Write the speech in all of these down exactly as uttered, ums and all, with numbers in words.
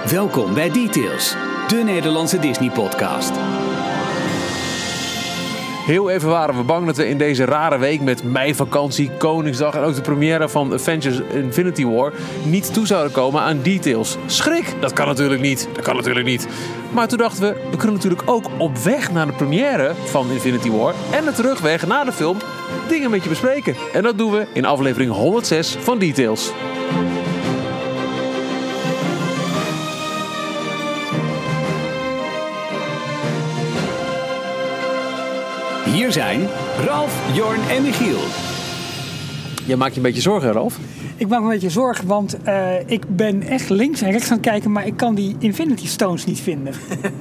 Welkom bij Details, de Nederlandse Disney-podcast. Heel even waren we bang dat we in deze rare week met meivakantie, Koningsdag en ook de première van Avengers Infinity War niet toe zouden komen aan Details. Schrik! Dat kan natuurlijk niet. Dat kan natuurlijk niet. Maar toen dachten we, we kunnen natuurlijk ook op weg naar de première van Infinity War en de terugweg naar de film dingen met je bespreken. En dat doen we in aflevering honderdzes van Details. Hier zijn Ralf, Jorn en Michiel. Jij maakt je een beetje zorgen, Ralf? Ik maak me een beetje zorgen, want uh, ik ben echt links en rechts aan het kijken, maar ik kan die Infinity Stones niet vinden.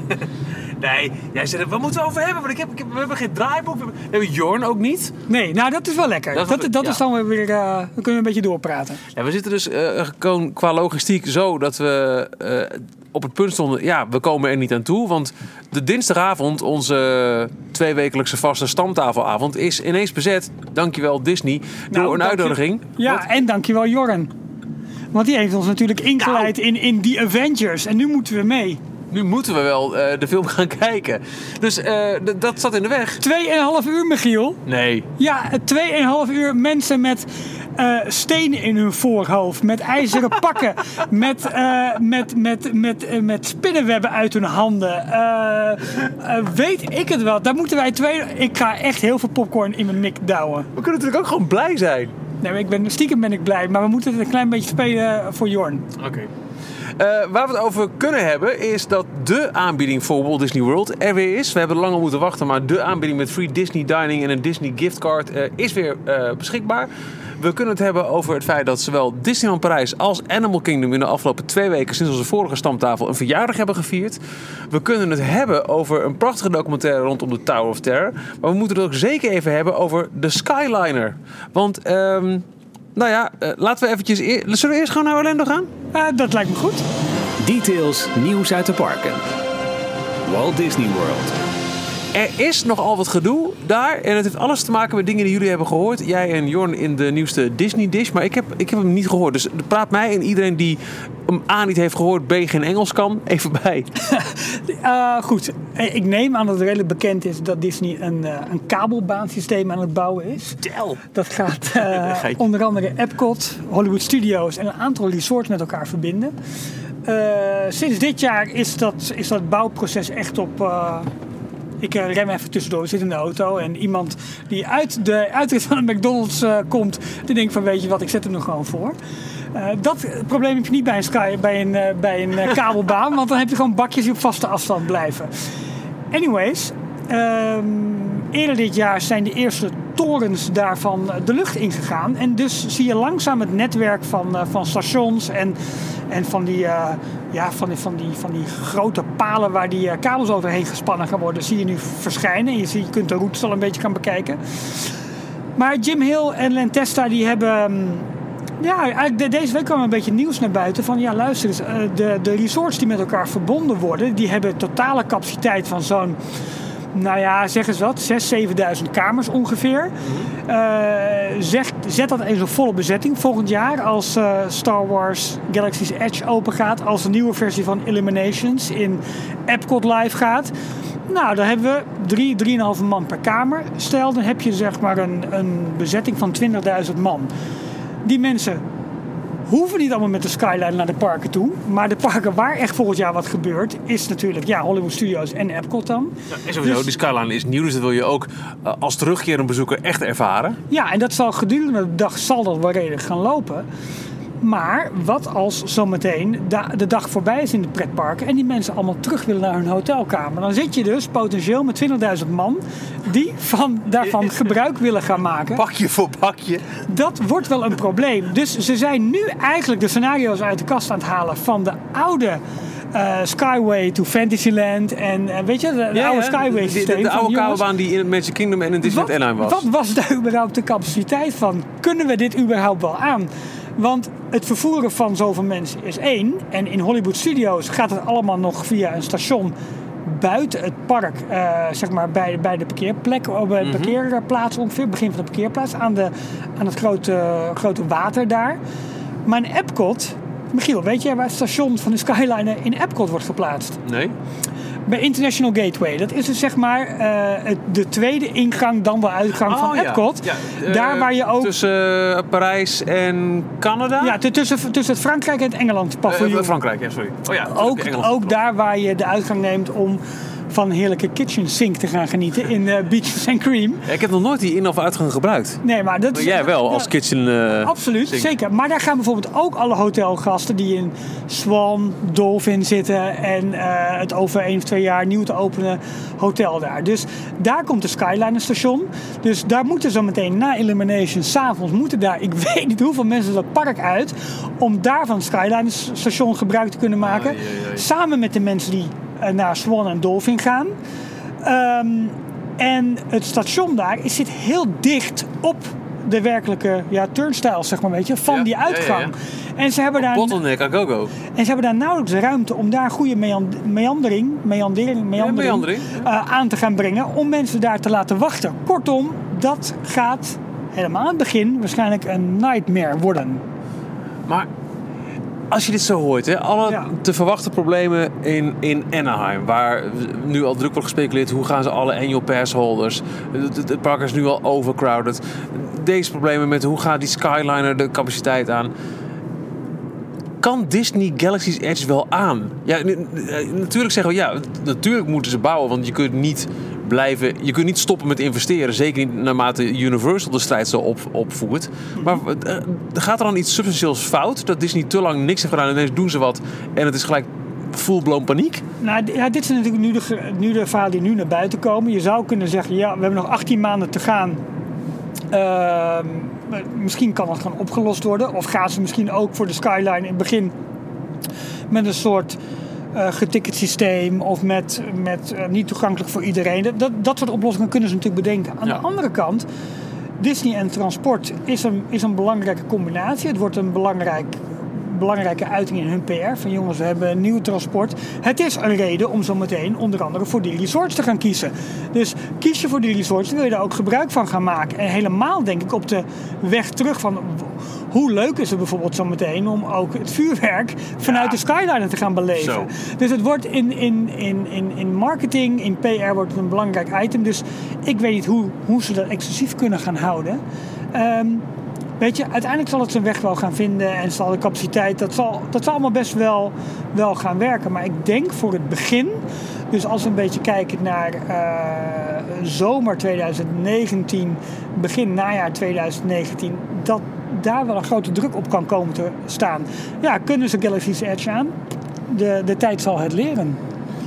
Nee, jij zegt, wat moeten we over hebben? Want ik heb, ik heb, we hebben geen draaiboek. We hebben, hebben Jorn ook niet. Nee, nou dat is wel lekker. Dat, dat, dat ja. is dan weer, uh, dan kunnen we een beetje doorpraten. Ja, we zitten dus uh, gewoon qua logistiek zo dat we uh, op het punt stonden. Ja, we komen er niet aan toe. Want de dinsdagavond, onze tweewekelijkse vaste stamtafelavond, is ineens bezet. Dankjewel Disney. Door nou, een uitnodiging. Je, ja, wat? En dankjewel Jorn. Want die heeft ons natuurlijk ingeleid nou. in, in die Avengers. En nu moeten we mee. Nu moeten we wel uh, de film gaan kijken. Dus uh, d- dat zat in de weg. Tweeënhalf uur, Michiel. Nee. Ja, tweeënhalf uur mensen met uh, stenen in hun voorhoofd. Met ijzeren pakken. met, uh, met, met, met, uh, met spinnenwebben uit hun handen. Uh, uh, weet ik het wel. Daar moeten wij twee... Ik ga echt heel veel popcorn in mijn mik douwen. We kunnen natuurlijk ook gewoon blij zijn. Nee, ik ben, stiekem ben ik blij. Maar we moeten het een klein beetje spelen voor Jorn. Oké. Okay. Uh, waar we het over kunnen hebben is dat de aanbieding voor Walt Disney World er weer is. We hebben er lang op moeten wachten, maar de aanbieding met free Disney dining en een Disney giftcard uh, is weer uh, beschikbaar. We kunnen het hebben over het feit dat zowel Disneyland Parijs als Animal Kingdom in de afgelopen twee weken sinds onze vorige stamtafel een verjaardag hebben gevierd. We kunnen het hebben over een prachtige documentaire rondom de Tower of Terror. Maar we moeten het ook zeker even hebben over de Skyliner. Want... Um, Nou ja, uh, laten we eventjes... Eer... Zullen we eerst gewoon naar Orlando gaan? Uh, dat lijkt me goed. Details, nieuws uit de parken. Walt Disney World. Er is nogal wat gedoe daar. En het heeft alles te maken met dingen die jullie hebben gehoord. Jij en Jorn in de nieuwste Disney Dish. Maar ik heb, ik heb hem niet gehoord. Dus praat mij en iedereen die hem A niet heeft gehoord, B geen Engels kan, even bij. uh, goed. Ik neem aan dat het redelijk bekend is dat Disney een, uh, een kabelbaansysteem aan het bouwen is. Tel. Dat gaat uh, onder andere Epcot, Hollywood Studios en een aantal resorts met elkaar verbinden. Uh, sinds dit jaar is dat, is dat bouwproces echt op... Uh, Ik uh, rem even tussendoor, we zitten in de auto en iemand die uit de uitrit van de McDonald's uh, komt, die denkt van weet je wat, ik zet hem er gewoon voor. Uh, dat probleem heb je niet bij een, sky, bij een, uh, bij een uh, kabelbaan, want dan heb je gewoon bakjes die op vaste afstand blijven. Anyways, um, eerder dit jaar zijn de eerste torens daarvan de lucht ingegaan en dus zie je langzaam het netwerk van, uh, van stations en, en van die... Uh, Ja, van die, van, die, van die grote palen waar die uh, kabels overheen gespannen gaan worden, zie je nu verschijnen. Je, zie, je kunt de routes al een beetje gaan bekijken. Maar Jim Hill en Len Testa die hebben... Ja, eigenlijk de, deze week kwam een beetje nieuws naar buiten van... Ja, luister eens, uh, de, de resorts die met elkaar verbonden worden... die hebben een totale capaciteit van zo'n... Nou ja, zeg eens wat, zesduizend, zevenduizend kamers ongeveer. Uh, zeg, zet dat eens op volle bezetting volgend jaar als uh, Star Wars Galaxy's Edge open gaat. Als de nieuwe versie van Illuminations in Epcot live gaat. Nou, dan hebben we drie, drieënhalve man per kamer. Stel, dan heb je zeg maar een, een bezetting van twintigduizend man. Die mensen... hoeven niet allemaal met de Skyline naar de parken toe. Maar de parken waar echt volgend jaar wat gebeurt... is natuurlijk ja, Hollywood Studios en Epcot dan. Ja, en sowieso, dus, die Skyline is nieuw. Dus dat wil je ook uh, als terugkerende bezoeker echt ervaren. Ja, en dat zal gedurende de dag zal dat wel redelijk gaan lopen. Maar wat als zometeen da- de dag voorbij is in de pretparken... en die mensen allemaal terug willen naar hun hotelkamer... dan zit je dus potentieel met twintigduizend man... die van, daarvan gebruik willen gaan maken. Bakje voor bakje. Dat wordt wel een probleem. Dus ze zijn nu eigenlijk de scenario's uit de kast aan het halen... van de oude... Uh, Skyway to Fantasyland en uh, weet je, de, de ja, oude ja, Skyway systeem. De, de, de oude kabelbaan die in het Magic Kingdom en in Disneyland Airline was. Wat was daar überhaupt de capaciteit van? Kunnen we dit überhaupt wel aan? Want het vervoeren van zoveel mensen is één. En in Hollywood Studios gaat het allemaal nog via een station buiten het park, uh, zeg maar bij, bij de parkeerplek, op de mm-hmm. parkeerplaats ongeveer, begin van de parkeerplaats, aan, de, aan het grote, grote water daar. Maar in Epcot Michiel, weet jij waar het station van de Skyliner in Epcot wordt geplaatst? Nee. Bij International Gateway. Dat is dus zeg maar uh, de tweede ingang dan wel uitgang oh, van ja. Epcot. Ja, uh, Daar waar je ook... Tussen uh, Parijs en Canada? Ja, t- tussen, tussen het Frankrijk en het Engeland paviljoen. Uh, Frankrijk, ja, sorry. Oh, ja, ook ook daar waar je de uitgang neemt om van heerlijke kitchen sink te gaan genieten in uh, Beaches and Cream. Ja, ik heb nog nooit die in- of uitgang gebruikt. Nee, maar dat maar jij wel, ja, als kitchen uh, absoluut, sink. Zeker. Maar daar gaan bijvoorbeeld ook alle hotelgasten die in Swan, Dolphin zitten en uh, het over één of twee jaar nieuw te openen hotel daar. Dus daar komt de Skyliner station. Dus daar moeten zo meteen na Illumination 's avonds moeten daar, ik weet niet hoeveel mensen dat park uit, om daar van het Skyliner station gebruik te kunnen maken. Ai, ai, ai. Samen met de mensen die naar Swan en Dolphin gaan. Um, en het station daar is, zit heel dicht op de werkelijke ja, turnstiles, zeg maar, weet je, van ja, die uitgang. Ja, ja, ja. En ze hebben daar bottleneck aan go-go. En ze hebben daar nauwelijks ruimte om daar goede meand- meandering, meandering, meandering, ja, meandering. Uh, aan te gaan brengen om mensen daar te laten wachten. Kortom, dat gaat helemaal aan het begin waarschijnlijk een nightmare worden. Maar als je dit zo hoort, hè, alle ja. te verwachten problemen in, in Anaheim, waar nu al druk wordt gespeculeerd, hoe gaan ze alle annual pass holders, het, het, het park is nu al overcrowded, deze problemen met hoe gaat die Skyliner de capaciteit aan. Kan Disney Galaxy's Edge wel aan? Ja, natuurlijk zeggen we, ja, natuurlijk moeten ze bouwen, want je kunt niet blijven, je kunt niet stoppen met investeren, zeker niet naarmate Universal de strijd zo op, opvoert. Maar uh, gaat er dan iets substantieels fout, dat Disney te lang niks heeft gedaan en ineens doen ze wat en het is gelijk full-blown paniek? Nou, ja, dit is natuurlijk nu de, nu de verhalen die nu naar buiten komen. Je zou kunnen zeggen, ja, we hebben nog achttien maanden te gaan. Uh, misschien kan dat gewoon opgelost worden. Of gaan ze misschien ook voor de Skyline in het begin met een soort uh, geticket systeem of met, met uh, niet toegankelijk voor iedereen. Dat, dat soort oplossingen kunnen ze natuurlijk bedenken. Aan ja. de andere kant, Disney en transport is een, is een belangrijke combinatie. Het wordt een belangrijk... belangrijke uiting in hun P R. Van jongens, we hebben nieuw transport. Het is een reden om zo meteen onder andere voor die resorts te gaan kiezen. Dus kies je voor die resorts, dan wil je daar ook gebruik van gaan maken. En helemaal denk ik op de weg terug van hoe leuk is het bijvoorbeeld zo meteen om ook het vuurwerk vanuit ja. de Skyliner te gaan beleven. Zo. Dus het wordt in, in, in, in, in marketing, in P R wordt het een belangrijk item. Dus ik weet niet hoe, hoe ze dat exclusief kunnen gaan houden. Um, Weet je, uiteindelijk zal het zijn weg wel gaan vinden en zal de capaciteit, dat zal, dat zal allemaal best wel, wel gaan werken. Maar ik denk voor het begin, dus als we een beetje kijken naar uh, zomer twintig negentien, begin najaar twintig negentien, dat daar wel een grote druk op kan komen te staan. Ja, kunnen ze Galaxy's Edge aan? De, de tijd zal het leren.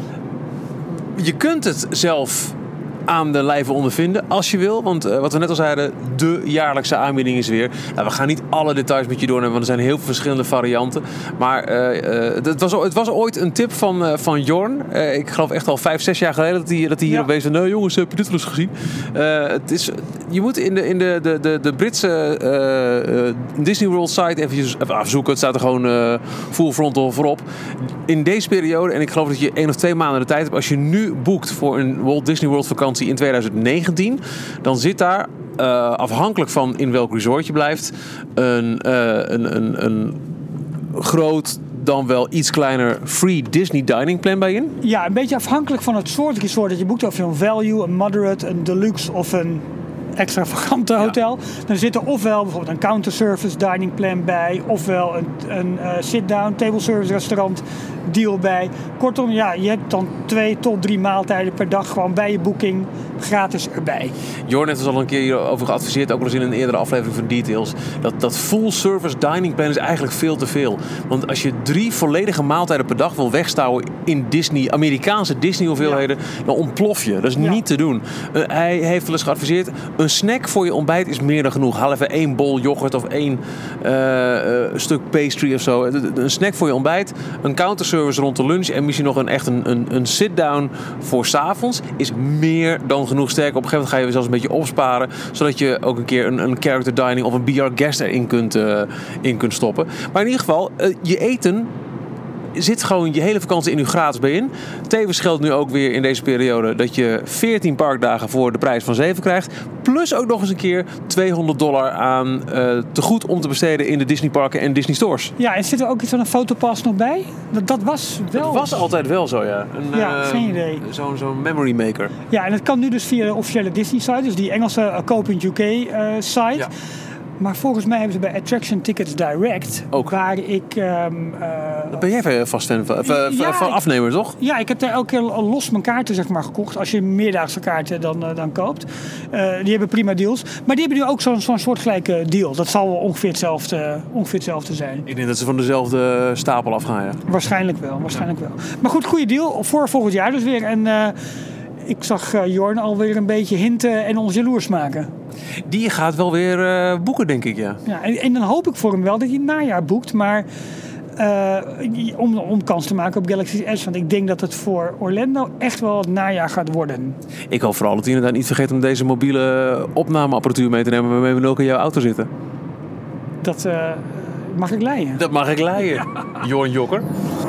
Je kunt het zelf aan de lijve ondervinden, als je wil. Want uh, wat we net al zeiden, de jaarlijkse aanbieding is weer. Nou, we gaan niet alle details met je doornemen, want er zijn heel veel verschillende varianten. Maar uh, uh, het, was, het was ooit een tip van, uh, van Jorn. Uh, ik geloof echt al vijf, zes jaar geleden dat hij, dat hij hierop ja. wees. Nee jongens, heb je dit wel eens gezien? Uh, het is, je moet in de, in de, de, de, de Britse uh, uh, Disney World site eventjes even afzoeken. Het staat er gewoon uh, full frontal voorop. In deze periode, en ik geloof dat je één of twee maanden de tijd hebt, als je nu boekt voor een Walt Disney World vakantie in twintig negentien, dan zit daar, uh, afhankelijk van in welk resort je blijft, een, uh, een, een, een groot, dan wel iets kleiner free Disney dining plan bij in? Ja, een beetje afhankelijk van het soort resort dat je boekt. Of je een value, een moderate, een deluxe of een extravagante hotel. Ja. Dan zit er ofwel bijvoorbeeld een counter service dining plan bij, ofwel een, een uh, sit-down table service restaurant deal bij. Kortom, ja, je hebt dan twee tot drie maaltijden per dag gewoon bij je boeking gratis erbij. Jorn heeft ons al een keer hierover geadviseerd, ook wel eens in een eerdere aflevering van Details. Dat, dat full service dining plan is eigenlijk veel te veel. Want als je drie volledige maaltijden per dag wil wegstouwen in Disney, Amerikaanse Disney hoeveelheden, ja. dan ontplof je. Dat is ja. niet te doen. Uh, hij heeft wel eens geadviseerd, een snack voor je ontbijt is meer dan genoeg. Haal even één bol yoghurt of één uh, uh, stuk pastry of zo. Een snack voor je ontbijt, een counterservice rond de lunch en misschien nog een echt een, een, een sit-down voor 's avonds is meer dan genoeg. Sterker, op een gegeven moment ga je zelfs een beetje opsparen, zodat je ook een keer een, een character dining of een B R guest erin kunt, uh, in kunt stoppen. Maar in ieder geval, uh, je eten zit gewoon je hele vakantie in uw gratis bij in. Tevens geldt nu ook weer in deze periode dat je veertien parkdagen voor de prijs van zeven krijgt. Plus ook nog eens een keer tweehonderd dollar aan uh, te goed om te besteden in de Disney parken en Disney stores. Ja, en zit er ook iets van een fotopass nog bij? Dat, dat was wel... Dat was altijd wel zo, ja. Een, ja, uh, geen idee. Zo'n zo'n memory maker. Ja, en het kan nu dus via de officiële Disney site, dus die Engelse uh, Koop.uk uh, site. Ja. Maar volgens mij hebben ze bij Attraction Tickets Direct, ook. Waar ik... Um, uh, dat ben jij even vast fan van, ja, van afnemer, toch? Ja, ik heb daar elke keer los mijn kaarten zeg maar, gekocht. Als je meerdaagse kaarten dan, uh, dan koopt. Uh, die hebben prima deals. Maar die hebben nu ook zo'n, zo'n soortgelijke deal. Dat zal wel ongeveer hetzelfde, ongeveer hetzelfde zijn. Ik denk dat ze van dezelfde stapel afgaan, ja. Waarschijnlijk wel, waarschijnlijk wel. Maar goed, goede deal voor volgend jaar dus weer. En uh, ik zag uh, Jorn alweer een beetje hinten en ons jaloers maken. Die gaat wel weer uh, boeken, denk ik, ja. ja en, en dan hoop ik voor hem wel dat hij het najaar boekt. Maar uh, om, om kans te maken op Galaxy's Edge. Want ik denk dat het voor Orlando echt wel het najaar gaat worden. Ik hoop vooral dat hij inderdaad niet vergeet om deze mobiele opnameapparatuur mee te nemen waarmee we ook in jouw auto zitten. Dat uh, mag ik leiden. Dat mag ik leiden, ja. Jorn Jokker.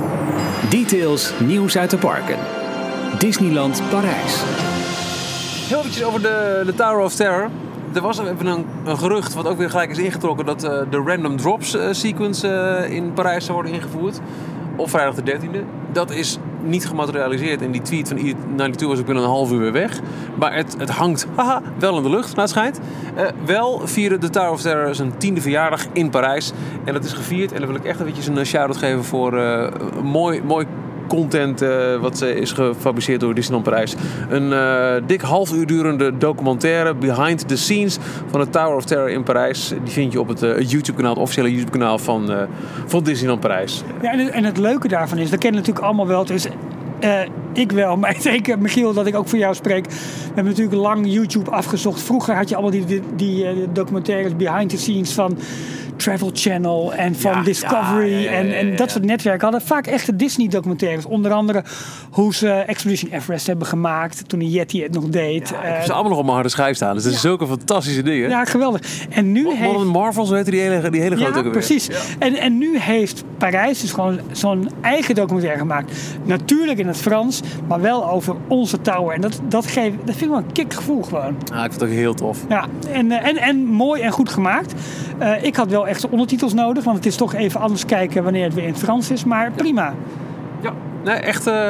Details, nieuws uit de parken. Disneyland Parijs. Heel eventjes over de, de Tower of Terror. Er was even een, een gerucht, wat ook weer gelijk is ingetrokken, dat uh, de Random Drops uh, sequence uh, in Parijs zou worden ingevoerd. Op vrijdag de dertiende. Dat is niet gematerialiseerd en die tweet van E tweeënnegentig was ook binnen een half uur weer weg. Maar het, het hangt haha, wel in de lucht, naar het schijnt. Uh, wel vierde de Tower of Terror zijn tiende verjaardag in Parijs. En dat is gevierd. En dan wil ik echt eventjes een shout-out geven voor uh, een mooi, mooi content uh, wat uh, is gefabriceerd door Disneyland Parijs. Een uh, dik half uur durende documentaire behind the scenes van de Tower of Terror in Parijs. Die vind je op het uh, YouTube-kanaal, het officiële YouTube-kanaal van, uh, van Disneyland Parijs. Ja, en, en het leuke daarvan is, we kennen natuurlijk allemaal wel, het is Uh, ik wel, maar zeker Michiel, dat ik ook voor jou spreek. We hebben natuurlijk lang YouTube afgezocht. Vroeger had je allemaal die, die, die uh, documentaires behind the scenes van Travel Channel en van ja, Discovery. Ja, ja, ja, ja, ja, ja. En, en dat soort netwerken hadden vaak echte Disney documentaires. Onder andere hoe ze Expedition Everest hebben gemaakt toen de Yeti het nog deed. Ja, ik heb ze allemaal nog op mijn harde schijf staan. Dus dat is ja. zulke fantastische dingen. Ja, geweldig. En nu Modern heeft... Marvel, zo heette die hele, die hele grote. Ja, precies. Ja. En, en nu heeft Parijs dus gewoon zo'n eigen documentaire gemaakt. Natuurlijk in het Frans, maar wel over onze tower. En dat, dat, geeft, dat vind ik wel een kick gevoel gewoon. Ja, ik vind het ook heel tof. Ja, en, en, en mooi en goed gemaakt. Uh, ik had wel echt ondertitels nodig, want het is toch even anders kijken wanneer het weer in het Frans is. Maar prima. Ja, nee, echt... Uh...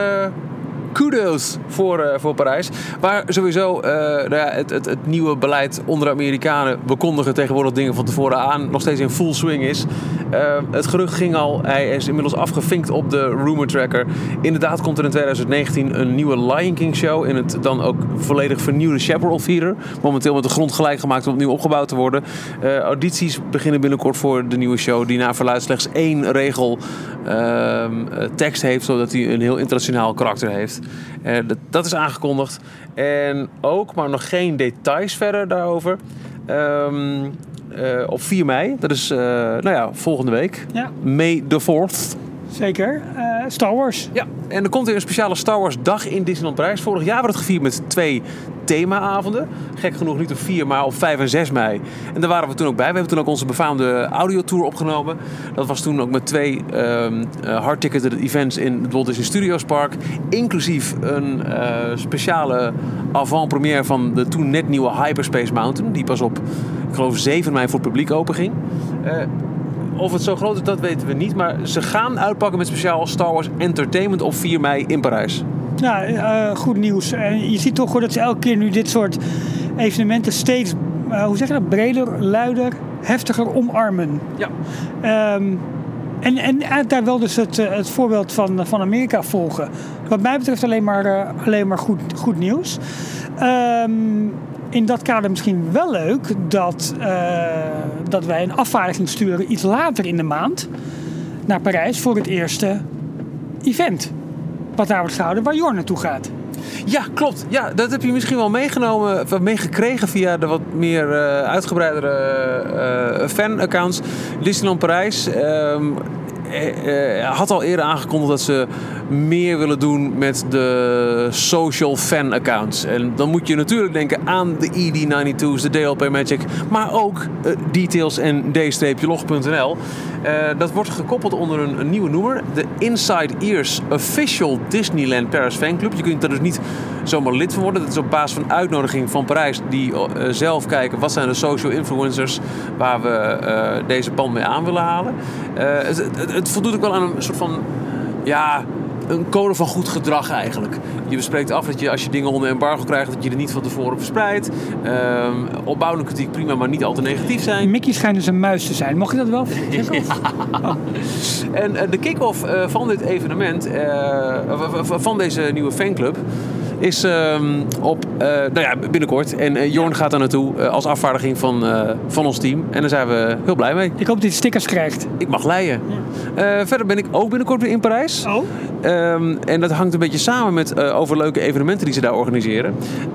Kudos voor, uh, voor Parijs. Waar sowieso uh, nou ja, het, het, het nieuwe beleid onder de Amerikanen, we kondigen tegenwoordig dingen van tevoren aan, nog steeds in full swing is. Uh, het gerucht ging al, hij is inmiddels afgevinkt op de rumor tracker. Inderdaad komt er in twintig negentien een nieuwe Lion King show in het dan ook volledig vernieuwde Chaparral Theater. Momenteel met de grond gelijk gemaakt om opnieuw opgebouwd te worden. Uh, audities beginnen binnenkort voor de nieuwe show die naar verluidt slechts één regel uh, tekst heeft, zodat hij een heel internationaal karakter heeft. Uh, dat, dat is aangekondigd. En ook, maar nog geen details verder daarover. Um, uh, op vier mei, dat is uh, nou ja, volgende week. Ja. May the fourth. Zeker. Uh, Star Wars. Ja, en er komt weer een speciale Star Wars dag in Disneyland Parijs. Vorig jaar werd het gevierd met twee themaavonden. Gek genoeg niet op vier, maar op vijf en zes mei. En daar waren we toen ook bij. We hebben toen ook onze befaamde audiotour opgenomen. Dat was toen ook met twee um, uh, hardticketed events in het Walt Disney Studios Park. Inclusief een uh, speciale avant-première van de toen net nieuwe Hyperspace Mountain. Die pas op, ik geloof, zeven mei voor het publiek open ging. Uh, Of het zo groot is, dat weten we niet. Maar ze gaan uitpakken met speciaal Star Wars Entertainment op vier mei in Parijs. Ja, uh, goed nieuws. Uh, je ziet toch dat ze elke keer nu dit soort evenementen steeds, uh, hoe zeg je dat, breder, luider, heftiger omarmen. Ja. Um, en, en daar wel dus het, het voorbeeld van, van Amerika volgen. Wat mij betreft alleen maar, uh, alleen maar goed, goed nieuws. Um, In dat kader misschien wel leuk dat, uh, dat wij een afvaardiging sturen iets later in de maand naar Parijs voor het eerste event. Wat daar wordt gehouden, waar Jorn naartoe gaat. Ja, klopt. Ja, dat heb je misschien wel meegenomen, of meegekregen via de wat meer uh, uitgebreidere uh, fan-accounts. Disneyland Parijs um, uh, had al eerder aangekondigd dat ze meer willen doen met de social fan accounts. En dan moet je natuurlijk denken aan de E D negenentwintig's, de D L P Magic, maar ook uh, Details en d-log punt n l. Uh, dat wordt gekoppeld onder een, een nieuwe noemer. De Inside Ears Official Disneyland Paris Fanclub. Je kunt er dus niet zomaar lid van worden. Dat is op basis van uitnodiging van Parijs. Die uh, zelf kijken wat zijn de social influencers waar we uh, deze pand mee aan willen halen. Uh, het, het, het voldoet ook wel aan een soort van... ja, een code van goed gedrag eigenlijk. Je bespreekt af dat je als je dingen onder embargo krijgt, dat je er niet van tevoren verspreidt. Um, opbouwende kritiek prima, maar niet al te negatief zijn. Mickey schijnt dus een muis te zijn. Mocht je dat wel? Ja. Oh. En uh, de kick-off uh, van dit evenement, uh, van deze nieuwe fanclub, is um, op uh, nou ja, binnenkort. En uh, Jorn gaat daar naartoe uh, als afvaardiging van, uh, van ons team. En daar zijn we heel blij mee. Ik hoop dat je stickers krijgt. Ik mag leien. Ja. Uh, verder ben ik ook binnenkort weer in Parijs. Oh. Um, en dat hangt een beetje samen met uh, over leuke evenementen die ze daar organiseren.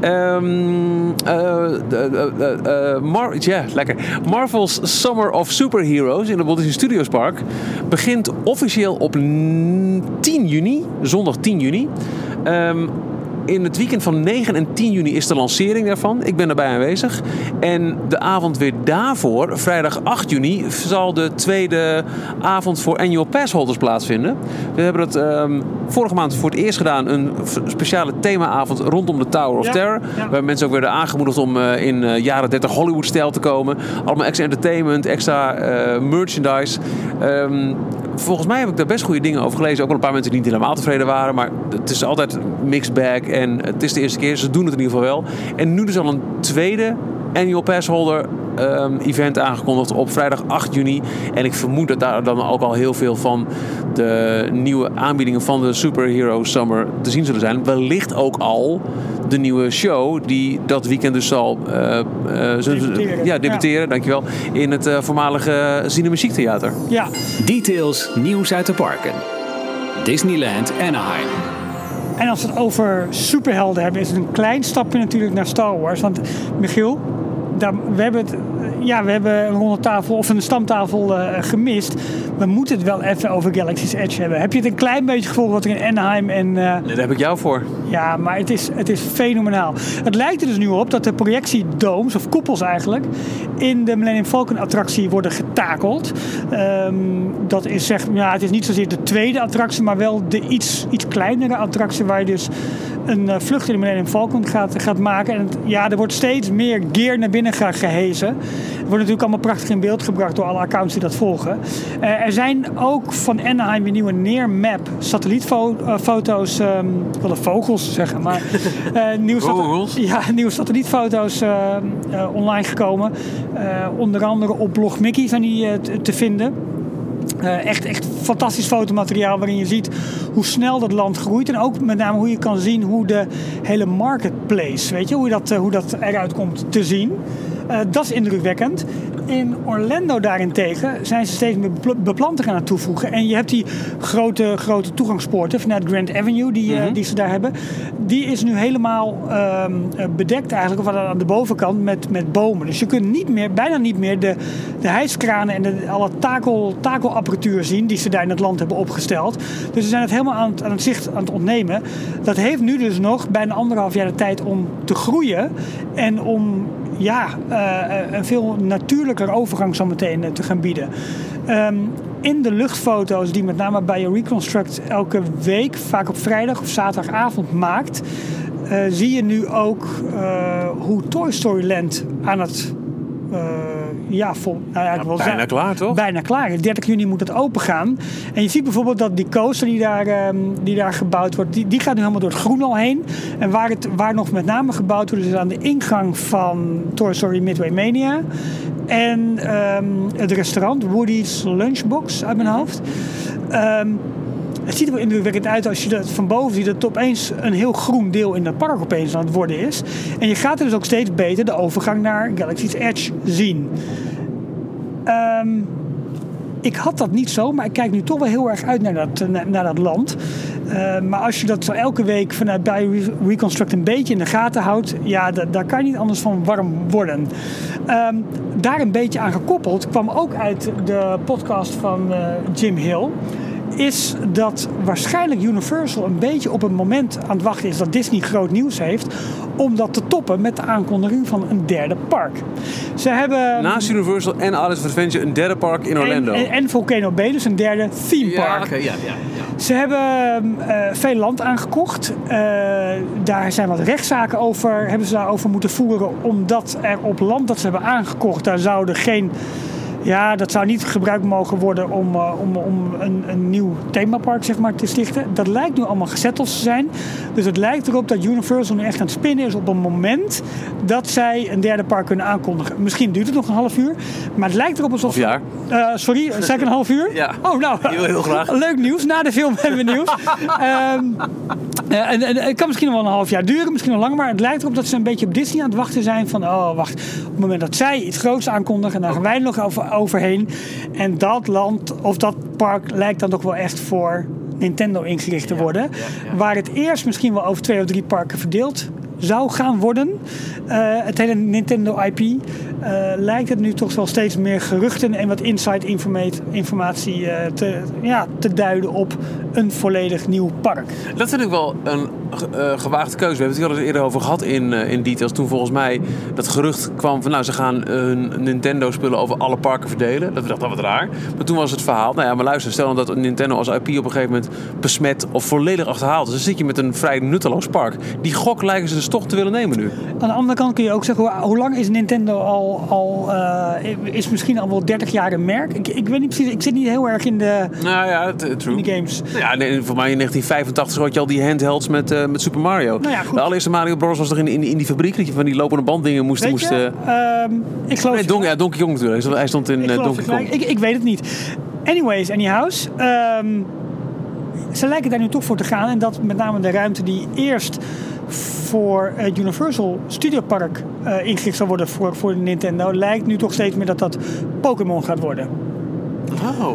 Um, uh, uh, uh, uh, Mar- yeah, lekker. Marvel's Summer of Superheroes in de Walt Disney Studios Park begint officieel op tien juni, zondag tien juni. Um, In het weekend van negen en tien juni is de lancering daarvan. Ik ben daarbij aanwezig. En de avond weer daarvoor, vrijdag acht juni, zal de tweede avond voor annual passholders plaatsvinden. We hebben dat um, vorige maand voor het eerst gedaan. Een speciale themaavond rondom de Tower of ja, Terror. Ja. Waar mensen ook werden aangemoedigd om uh, in uh, jaren dertig Hollywood-stijl te komen. Allemaal extra entertainment, extra uh, merchandise. Um, Volgens mij heb ik daar best goede dingen over gelezen. Ook wel een paar mensen die niet helemaal tevreden waren. Maar het is altijd een mixed bag. En het is de eerste keer. Ze doen het in ieder geval wel. En nu dus al een tweede annual passholder um, event aangekondigd op vrijdag acht juni. En ik vermoed dat daar dan ook al heel veel van de nieuwe aanbiedingen van de Superhero Summer te zien zullen zijn. Wellicht ook al de nieuwe show die dat weekend dus zal uh, uh, debuteren. Ja, debuteren, ja. Dankjewel, in het uh, voormalige Cinemuziek Theater. Ja. Details, nieuws uit de parken. Disneyland Anaheim. En als we het over superhelden hebben, is het een klein stapje natuurlijk naar Star Wars. Want Michiel, daar, we hebben het, ja, we hebben een ronde tafel of een stamtafel uh, gemist. We moeten het wel even over Galaxy's Edge hebben. Heb je het een klein beetje gevolgd wat er in Anaheim en... Uh, nee, daar heb ik jou voor. Ja, maar het is, het is fenomenaal. Het lijkt er dus nu op dat de projectiedomes, of koepels eigenlijk, in de Millennium Falcon attractie worden getakeld. Um, dat is zeg, ja, het is niet zozeer de tweede attractie, maar wel de iets, iets kleinere attractie waar je dus een uh, vlucht in de Millennium Falcon gaat, gaat maken. En het, ja, er wordt steeds meer gear naar binnen gehezen. Het wordt natuurlijk allemaal prachtig in beeld gebracht door alle accounts die dat volgen. Uh, er zijn ook van Anaheim weer nieuwe Near-Map satellietfoto's. Um, ik wilde vogels zeggen, maar uh, nieuwe, sat- ja, nieuwe satellietfoto's uh, uh, online gekomen. Uh, onder andere op Blog Mickey zijn die uh, t- te vinden. Uh, echt, echt fantastisch fotomateriaal waarin je ziet hoe snel dat land groeit. En ook met name hoe je kan zien hoe de hele marketplace, weet je, hoe dat, uh, hoe dat eruit komt te zien. Uh, dat is indrukwekkend. In Orlando daarentegen zijn ze steeds meer beplanting aan het toevoegen. En je hebt die grote, grote toegangspoorten vanuit Grand Avenue die, mm-hmm. uh, die ze daar hebben. Die is nu helemaal uh, bedekt eigenlijk, of aan de bovenkant, met, met bomen. Dus je kunt niet meer, bijna niet meer de, de hijskranen en de, alle takel, takelapparatuur zien die ze daar in het land hebben opgesteld. Dus ze zijn het helemaal aan het, aan het zicht aan het ontnemen. Dat heeft nu dus nog bijna anderhalf jaar de tijd om te groeien en om ja, uh, een veel natuurlijker overgang zo meteen uh, te gaan bieden. Um, in de luchtfoto's die met name bij Reconstruct elke week, vaak op vrijdag of zaterdagavond maakt, uh, zie je nu ook uh, hoe Toy Story Land aan het uh, ja, vol, nou ja, ik wil bijna zeggen, klaar, toch? Bijna klaar. dertig juni moet het open gaan. En je ziet bijvoorbeeld dat die coaster die daar, um, die daar gebouwd wordt, die, die gaat nu helemaal door het groen al heen. En waar het waar nog met name gebouwd wordt, is aan de ingang van Toy Story Midway Mania. En um, het restaurant, Woody's Lunchbox uit mijn hoofd. Um, Het ziet er wel indrukwekkend uit als je dat van boven ziet, dat het opeens een heel groen deel in het park opeens aan het worden is. En je gaat er dus ook steeds beter de overgang naar Galaxy's Edge zien. Um, ik had dat niet zo, maar ik kijk nu toch wel heel erg uit naar dat, naar, naar dat land. Uh, maar als je dat zo elke week vanuit bij Reconstruct een beetje in de gaten houdt, ja, da, daar kan je niet anders van warm worden. Um, daar een beetje aan gekoppeld kwam ook uit de podcast van uh, Jim Hill. is dat waarschijnlijk Universal een beetje op het moment aan het wachten is dat Disney groot nieuws heeft. Om dat te toppen met de aankondiging van een derde park. Ze hebben... Naast Universal en Islands of Adventure een derde park in Orlando. En, en, en Volcano Bay, dus een derde theme park. Ja, okay, ja, ja, ja. Ze hebben uh, veel land aangekocht. Uh, daar zijn wat rechtszaken over, hebben ze daarover moeten voeren. Omdat er op land dat ze hebben aangekocht, daar zouden geen... Ja, dat zou niet gebruikt mogen worden om, uh, om, om een, een nieuw themapark zeg maar, te stichten. Dat lijkt nu allemaal gezetteld te zijn. Dus het lijkt erop dat Universal nu echt aan het spinnen is op een moment dat zij een derde park kunnen aankondigen. Misschien duurt het nog een half uur, maar het lijkt erop alsof... Of jaar. Uh, sorry, zei ik een half uur? Ja. Oh, nou. Heel, heel graag. Leuk nieuws. Na de film hebben we nieuws. um, uh, en, en, het kan misschien nog wel een half jaar duren, misschien nog langer, maar het lijkt erop dat ze een beetje op Disney aan het wachten zijn van, oh, wacht. Op het moment dat zij iets groots aankondigen, dan gaan wij er nog over overheen. En dat land of dat park lijkt dan toch wel echt voor Nintendo ingericht te worden. Ja, ja, ja. Waar het eerst misschien wel over twee of drie parken verdeeld zou gaan worden. Uh, het hele Nintendo I P uh, lijkt het nu toch wel steeds meer geruchten en wat inside informatie uh, te, ja, te duiden op een volledig nieuw park. Dat vind ik wel een uh, gewaagde keuze. We hebben het hier al eens eerder over gehad in, uh, in details. Toen volgens mij dat gerucht kwam van nou ze gaan hun Nintendo spullen over alle parken verdelen. Dat we dachten dat wat raar. Maar toen was het verhaal. Nou ja, maar luister, stel dat een Nintendo als I P op een gegeven moment besmet of volledig achterhaald is. Dan zit je met een vrij nutteloos park. Die gok lijken ze dus toch te willen nemen nu. Aan de andere kant kun je ook zeggen, hoe, hoe lang is Nintendo al, al uh, is misschien al wel dertig jaar een merk? Ik, ik weet niet precies, ik zit niet heel erg in de, nou ja, t- true. in de games. Ja, nee, voor mij in negentien vijfentachtig had je al die handhelds met, uh, met Super Mario. Nou ja, de allereerste Mario Bros was toch in, in, in die fabriek dat je van die lopende banddingen moest... moest uh... um, ik geloof... Nee, Don, ja, Donkey Kong natuurlijk. Hij stond in uh, Donkey Kong. Ik, ik weet het niet. Anyways, anyhows. Um, ze lijken daar nu toch voor te gaan. En dat met name de ruimte die eerst voor het Universal Studio Park uh, ingericht zal worden voor, voor Nintendo, lijkt nu toch steeds meer dat dat Pokémon gaat worden. Oh.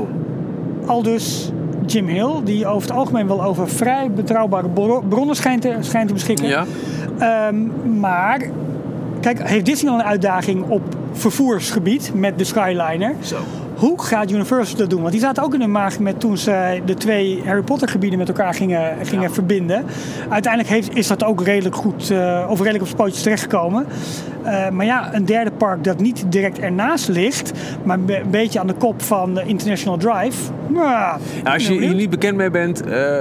Aldus Jim Hill, die over het algemeen wel over vrij betrouwbare bronnen schijnt te, schijnt te beschikken. Ja. Um, maar, kijk, heeft Disney al een uitdaging op vervoersgebied met de Skyliner? Zo. Hoe gaat Universal dat doen? Want die zaten ook in de maag met toen ze de twee Harry Potter gebieden met elkaar gingen, gingen ja. verbinden. Uiteindelijk heeft, is dat ook redelijk goed, uh, of redelijk op zijn pootjes terechtgekomen. Uh, maar ja, een derde park dat niet direct ernaast ligt, maar een be- beetje aan de kop van de International Drive. Nou, ja, als je hier niet bekend mee bent, uh,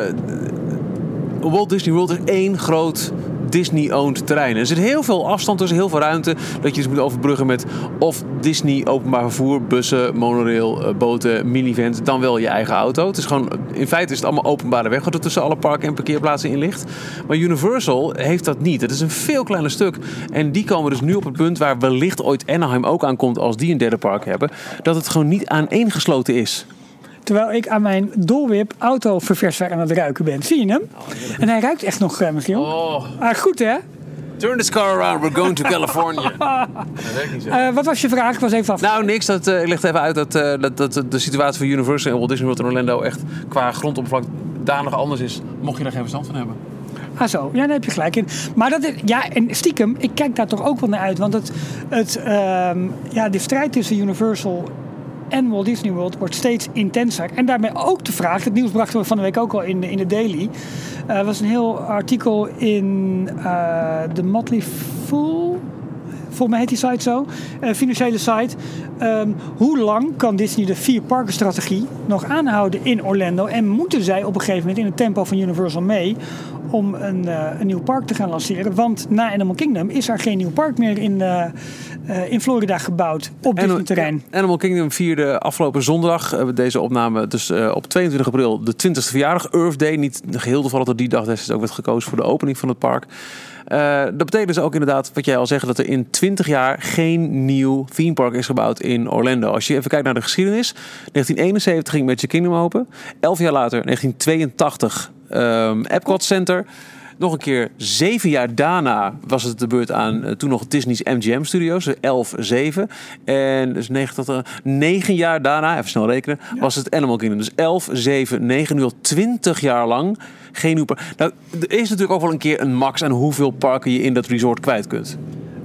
Walt Disney World is één groot Disney-owned terrein. Er zit heel veel afstand tussen, heel veel ruimte, dat je dus moet overbruggen met of Disney openbaar vervoer, bussen, monorail, boten, minivans, dan wel je eigen auto. Het is gewoon, in feite is het allemaal openbare weg wat er tussen alle parken en parkeerplaatsen in ligt. Maar Universal heeft dat niet. Het is een veel kleiner stuk. En die komen dus nu op het punt waar wellicht ooit Anaheim ook aankomt als die een derde park hebben, dat het gewoon niet aaneengesloten is. Terwijl ik aan mijn dolwip autoververser aan het ruiken ben. Zie je hem? Oh, en hij ruikt echt nog, uh, Michiel. Oh. Ah, goed, hè? Turn this car around, we're going to California. Dat werkt niet zo. Uh, wat was je vraag? Ik was even af. Nou, niks. Dat, uh, ik leg even uit dat, uh, dat, dat de situatie voor Universal en Walt Disney World en Orlando echt qua grondoppervlak danig anders is. Mocht je daar geen verstand van hebben. Ah zo, ja, daar heb je gelijk in. Maar dat is, ja, en stiekem, ik kijk daar toch ook wel naar uit. Want het, het, um, ja, de strijd tussen Universal en Walt Disney World wordt steeds intenser. En daarmee ook de vraag, het nieuws brachten we van de week ook al in de, in de Daily. Er uh, was een heel artikel in de uh, Motley Fool, volgens mij heet die site zo, uh, financiële site. Um, hoe lang kan Disney de vier parken strategie nog aanhouden in Orlando? En moeten zij op een gegeven moment in het tempo van Universal mee om een, uh, een nieuw park te gaan lanceren? Want na Animal Kingdom is er geen nieuw park meer in, uh, uh, in Florida gebouwd op Disney-terrein. Animal Kingdom vierde afgelopen zondag, uh, deze opname dus uh, op tweeëntwintig april, de twintigste verjaardag, Earth Day. Niet geheel toevallig dat die dag is ook werd gekozen voor de opening van het park. Uh, dat betekent dus ook inderdaad, wat jij al zegt, dat er in twintig jaar geen nieuw theme park is gebouwd in Orlando. Als je even kijkt naar de geschiedenis. negentien eenenzeventig ging Magic Kingdom open. Elf jaar later, negentien tweeëntachtig, um, Epcot Center. Nog een keer zeven jaar daarna was het de beurt aan uh, toen nog Disney's M G M Studios, elf zeven. En dus negentig, negen jaar daarna, even snel rekenen, ja. was het Animal Kingdom. Dus elf zeven negen, nu al twintig jaar lang geen nieuw park. Nou, er is natuurlijk ook wel een keer een max aan hoeveel parken je in dat resort kwijt kunt.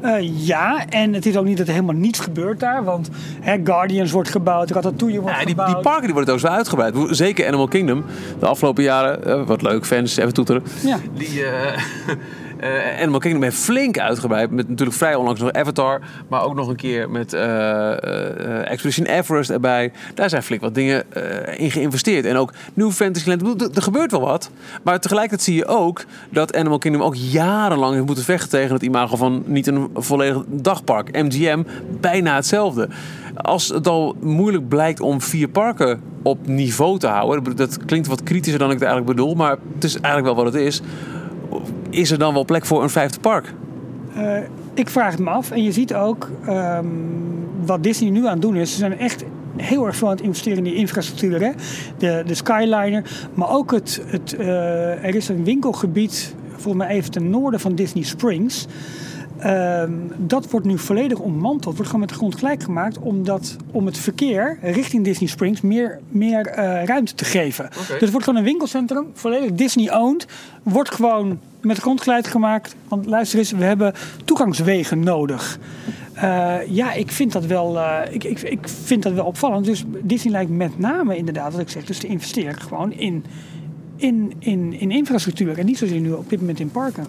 Uh, ja, en het is ook niet dat er helemaal niets gebeurt daar. Want hè, Guardians wordt gebouwd, Ratatouille wordt ja, die, gebouwd. Die parken die worden ook zo uitgebreid. Zeker Animal Kingdom. De afgelopen jaren, uh, wat leuk, fans, even toeteren. Ja. Die... Uh, Uh, Animal Kingdom heeft flink uitgebreid. Met natuurlijk vrij onlangs nog Avatar. Maar ook nog een keer met uh, uh, Expedition Everest erbij. Daar zijn flink wat dingen uh, in geïnvesteerd. En ook New Fantasyland. Er, er gebeurt wel wat. Maar tegelijkertijd zie je ook dat Animal Kingdom ook jarenlang heeft moeten vechten tegen het imago van niet een volledig dagpark. M G M, bijna hetzelfde. Als het al moeilijk blijkt om vier parken op niveau te houden. Dat klinkt wat kritischer dan ik het eigenlijk bedoel. Maar het is eigenlijk wel wat het is. Is er dan wel plek voor een vijfde park? Uh, ik vraag het me af. En je ziet ook um, wat Disney nu aan het doen is. Ze zijn echt heel erg veel aan het investeren in die infrastructuur. Hè? De, de Skyliner. Maar ook het... het uh, er is een winkelgebied, volgens mij even ten noorden van Disney Springs. Um, dat wordt nu volledig ontmanteld. Wordt gewoon met de grond gelijk gemaakt. Omdat, om het verkeer richting Disney Springs meer, meer uh, ruimte te geven. Okay. Dus het wordt gewoon een winkelcentrum. Volledig Disney-owned. Wordt gewoon met de grond gelijk gemaakt. Want luister eens, we hebben toegangswegen nodig. Uh, ja, ik vind dat wel, uh, ik, ik, ik vind dat wel opvallend. Dus Disney lijkt met name inderdaad, wat ik zeg, dus te investeren gewoon in, in, in, in infrastructuur. En niet zozeer nu op dit moment in parken.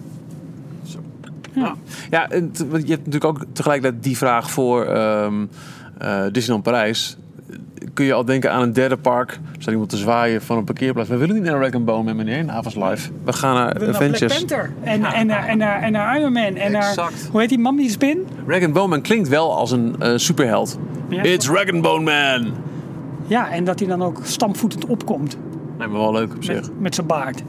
Ja, ja en t- je hebt natuurlijk ook tegelijkertijd die vraag voor um, uh, Disneyland Parijs. Kun je al denken aan een derde park? Er staat iemand te zwaaien van een parkeerplaats. We willen niet naar Rag and Bone met meneer Navas Live. We gaan naar We Avengers. Black Panther en, ja. en, en, en, naar, en naar Iron Man. En naar, hoe heet die man die spin? Rag and Bone Man klinkt wel als een uh, superheld. Ja, It's Rag and Bone Man! Ja, en dat hij dan ook stampvoetend opkomt. Nee, maar wel leuk op zich. Met, met zijn baard.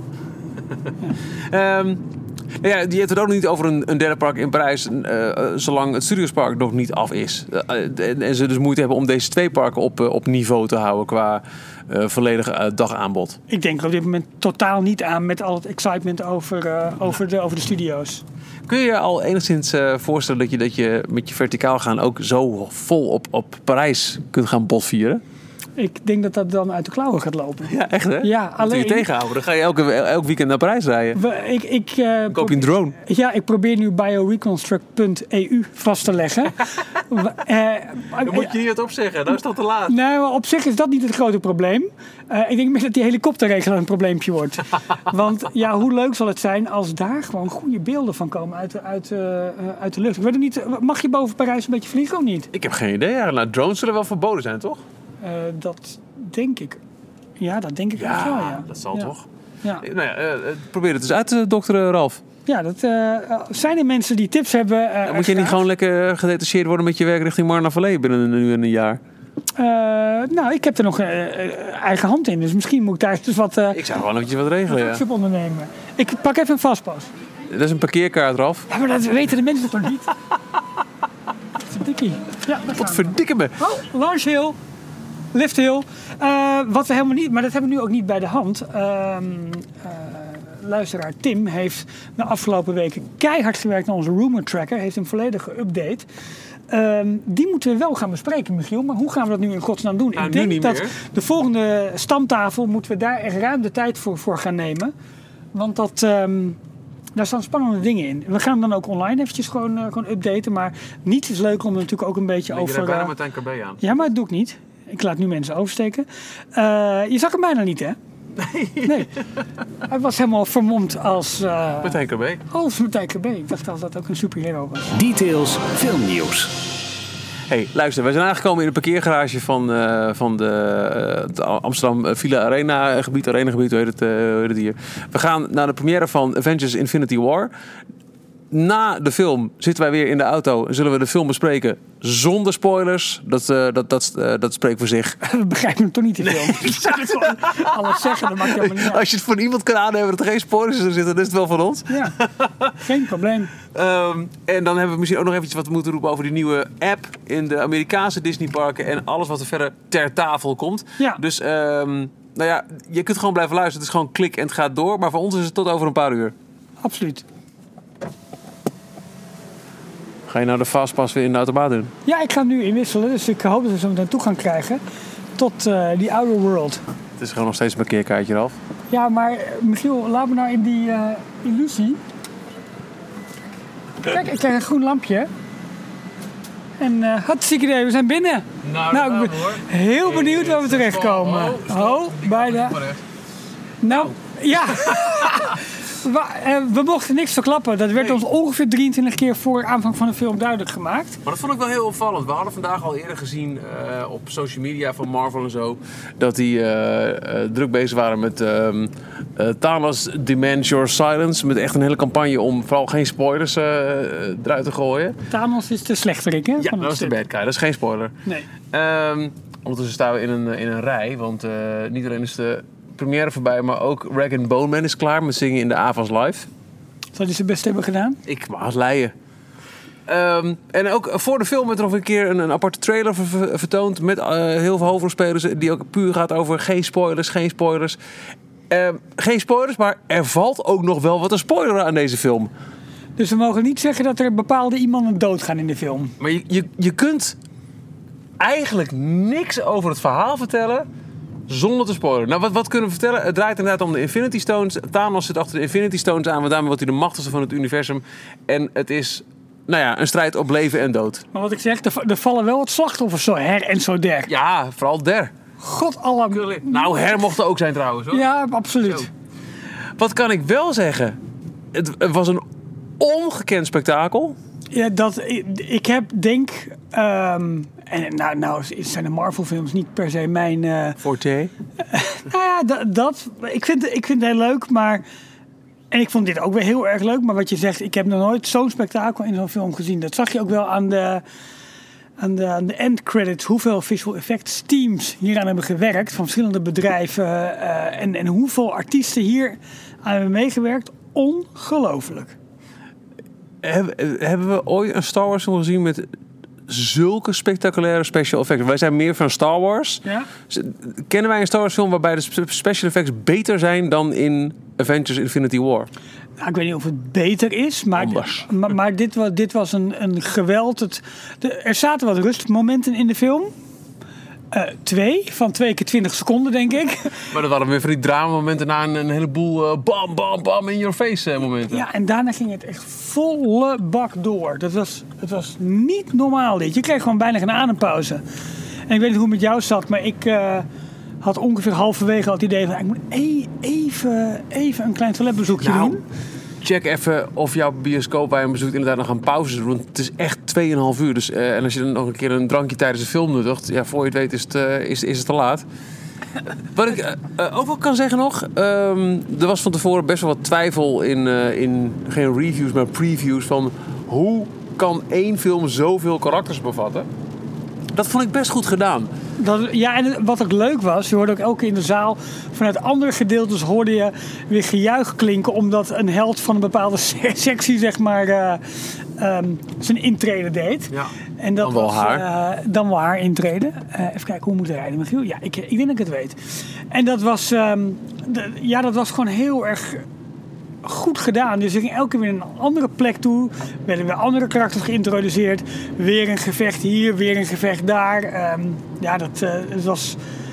ja. um, Ja, je hebt het ook niet over een, een derde park in Parijs, uh, zolang het Studiospark nog niet af is. Uh, en, en ze dus moeite hebben om deze twee parken op, uh, op niveau te houden qua uh, volledige uh, dagaanbod. Ik denk er op dit moment totaal niet aan met al het excitement over, uh, over, de, over de studio's. Kun je je al enigszins uh, voorstellen dat je, dat je met je verticaal gaan ook zo vol op, op Parijs kunt gaan botvieren? Ik denk dat dat dan uit de klauwen gaat lopen. Ja, echt hè? Ja, alleen... Moet je tegenhouden. Dan ga je elke, elk weekend naar Parijs rijden. We, ik, ik, uh, koop je een drone. Ja, ik probeer nu bioreconstruct punt e u vast te leggen. uh, Dan moet je hier het opzeggen. Dat is toch te laat? Nee, maar op zich is dat niet het grote probleem. Uh, ik denk meer dat die helikopterregel een probleempje wordt. Want ja, hoe leuk zal het zijn als daar gewoon goede beelden van komen uit de, uit, uh, uit de lucht. Ik weet het niet, mag je boven Parijs een beetje vliegen of niet? Ik heb geen idee. Ja, nou, drones zullen wel verboden zijn, toch? Uh, dat denk ik. Ja, dat denk ik ja, wel, ja. dat zal ja. toch? Ja. Nou ja, uh, probeer het eens uit, uh, dokter Ralf. Ja, dat uh, zijn er mensen die tips hebben. Uh, moet je niet gewoon lekker gedetacheerd worden met je werk richting Marne-Vallée binnen een, nu en een jaar? Uh, nou, ik heb er nog uh, eigen hand in, dus misschien moet ik daar eens wat... Uh, ik zou gewoon eventjes wat regelen, ja. ondernemen. Ik pak even een vastpas. Dat is een parkeerkaart, Ralf. Ja, maar dat weten de mensen toch niet? Verdikkie. Ja, wat verdikken me. Oh, Launch Hill. Lift Hill. Uh, wat we helemaal niet, maar dat hebben we nu ook niet bij de hand. Uh, uh, luisteraar Tim heeft de afgelopen weken keihard gewerkt aan onze Rumor Tracker. Heeft een volledige update. Uh, die moeten we wel gaan bespreken, Michiel. Maar hoe gaan we dat nu in godsnaam doen? Nou, Ik denk niet dat meer. de volgende stamtafel moeten we daar echt ruim de tijd voor, voor gaan nemen. Want dat... Um, Daar staan spannende dingen in. We gaan dan ook online eventjes gewoon, uh, gewoon updaten. Maar niets is leuk om er natuurlijk ook een beetje Denk over... Je bijna uh, Martijn Carbé aan. Ja, maar dat doe ik niet. Ik laat nu mensen oversteken. Uh, je zag hem bijna niet, hè? Nee. nee. Hij was helemaal vermomd als... Uh, Martijn Carbé. Als Martijn Carbé. Ik dacht dat dat ook een superhero was. Details Filmnieuws. Hey, luister, wij zijn aangekomen in de parkeergarage van, uh, van de, uh, de Amsterdam Villa Arena gebied, Arena gebied, hoe heet het, uh, hoe heet het hier. We gaan naar de première van Avengers Infinity War. Na de film zitten wij weer in de auto en zullen we de film bespreken zonder spoilers. Dat, uh, dat, dat, uh, dat spreekt voor zich. We begrijpen hem toch niet, de film. Alles zeggen, dat maakt helemaal niet uit. Als je het van iemand kan aannemen dat er geen spoilers in zitten, dan is het wel van ons. Ja, geen probleem. Um, en dan hebben we misschien ook nog eventjes wat moeten roepen over die nieuwe app in de Amerikaanse Disneyparken en alles wat er verder ter tafel komt. Ja. Dus um, nou ja, je kunt gewoon blijven luisteren. Het is gewoon klik en het gaat door. Maar voor ons is het tot over een paar uur. Absoluut. Ga je nou de fastpass weer in de autobaan doen? Ja, ik ga nu inwisselen. Dus ik hoop dat we zo meteen toegang krijgen tot uh, die outer world. Het is gewoon nog steeds een parkeerkaartje, Ralf. Ja, maar Michiel, laat me nou in die uh, illusie. Kijk, ik krijg een groen lampje. En uh, hartstikke idee, we zijn binnen. Nou, nou ik ben hoor. heel benieuwd waar we terechtkomen. Oh, oh bijna. Nou, ja. we, uh, we mochten niks verklappen. Dat werd nee. ons ongeveer drieëntwintig keer voor aanvang van de film duidelijk gemaakt. Maar dat vond ik wel heel opvallend. We hadden vandaag al eerder gezien uh, op social media van Marvel en zo... dat die uh, uh, druk bezig waren met uh, uh, Thanos Demands Your Silence. Met echt een hele campagne om vooral geen spoilers uh, eruit te gooien. Thanos is de slechterik, hè? Ja, dat is de bad guy. Dat is geen spoiler. Nee. Um, ondertussen staan we in een, in een rij. Want uh, niet alleen is de première voorbij, maar ook Rag and Bone Man is klaar met zingen in de Avas Live. Zou hij zijn best hebben gedaan? Ik mag leien. Um, en ook voor de film werd er nog een keer een, een aparte trailer ver, vertoond met uh, heel veel hoofdrolspelers die ook puur gaat over geen spoilers, geen spoilers. Uh, geen spoilers, maar er valt ook nog wel wat te spoileren aan deze film. Dus we mogen niet zeggen dat er bepaalde iemanden doodgaan in de film. Maar je, je, je kunt eigenlijk niks over het verhaal vertellen zonder te spoileren. Nou, wat, wat kunnen we vertellen? Het draait inderdaad om de Infinity Stones. Thanos zit achter de Infinity Stones aan, want daarmee wordt hij de machtigste van het universum. En het is, nou ja, een strijd op leven en dood. Maar wat ik zeg, er, er vallen wel wat slachtoffers zo her en zo der. Ja, vooral der. God allam. Nou, her mocht er ook zijn trouwens, hoor. Ja, absoluut. Zo. Wat kan ik wel zeggen? Het, het was een ongekend spektakel. Ja, dat, ik, ik heb, denk... Um, en nou, nou zijn de Marvel-films niet per se mijn... Uh, Forte? nou ja, dat, dat... Ik vind, ik vind het heel leuk, maar... En ik vond dit ook weer heel erg leuk. Maar wat je zegt, ik heb nog nooit zo'n spektakel in zo'n film gezien. Dat zag je ook wel aan de... Aan de, aan de end credits, hoeveel visual effects teams hieraan hebben gewerkt. Van verschillende bedrijven. Uh, en, en hoeveel artiesten hier aan hebben meegewerkt. Ongelooflijk. Hebben we ooit een Star Wars film gezien met zulke spectaculaire special effects? Wij zijn meer van Star Wars. Ja? Kennen wij een Star Wars film waarbij de special effects beter zijn dan in Avengers Infinity War? Nou, ik weet niet of het beter is, maar, maar, maar dit, was, dit was een, een geweld. Het, de, er zaten wat rustmomenten in de film. Uh, twee, van twee keer twintig seconden, denk ik. Maar dat waren weer van die drama-momenten na een, een heleboel uh, bam, bam, bam in your face uh, momenten. Ja, en daarna ging het echt volle bak door. Dat was, het was niet normaal dit. Je kreeg gewoon bijna geen adempauze. En ik weet niet hoe het met jou zat, maar ik uh, had ongeveer halverwege al het idee van... ik moet e- even, even een klein toiletbezoekje nou, doen. Check even of jouw bioscoop bij een bezoek inderdaad nog een pauze doen. Want het is echt twee en een half uur. Dus, uh, en als je dan nog een keer een drankje tijdens de film nuttigt... ja, voor je het weet is het, uh, is, is het te laat. Wat ik uh, uh, ook wel kan zeggen nog... Um, er was van tevoren best wel wat twijfel in, uh, in... geen reviews, maar previews van... hoe kan één film zoveel karakters bevatten? Dat vond ik best goed gedaan. Dat, ja, en wat ook leuk was, je hoorde ook elke keer in de zaal... vanuit andere gedeeltes hoorde je weer gejuich klinken... omdat een held van een bepaalde sectie, zeg maar... Uh, um, zijn intrede deed. Ja. En dat dan wel was, haar. Uh, dan wel haar intrede. Uh, even kijken, hoe moet het rijden, Michiel? Ja, ik, ik denk dat ik het weet. En dat was, um, de, ja, dat was gewoon heel erg... goed gedaan. Dus ik ging elke keer weer naar een andere plek toe. Werden weer andere karakters geïntroduceerd. Weer een gevecht hier, weer een gevecht daar. Um, ja, dat uh, het was...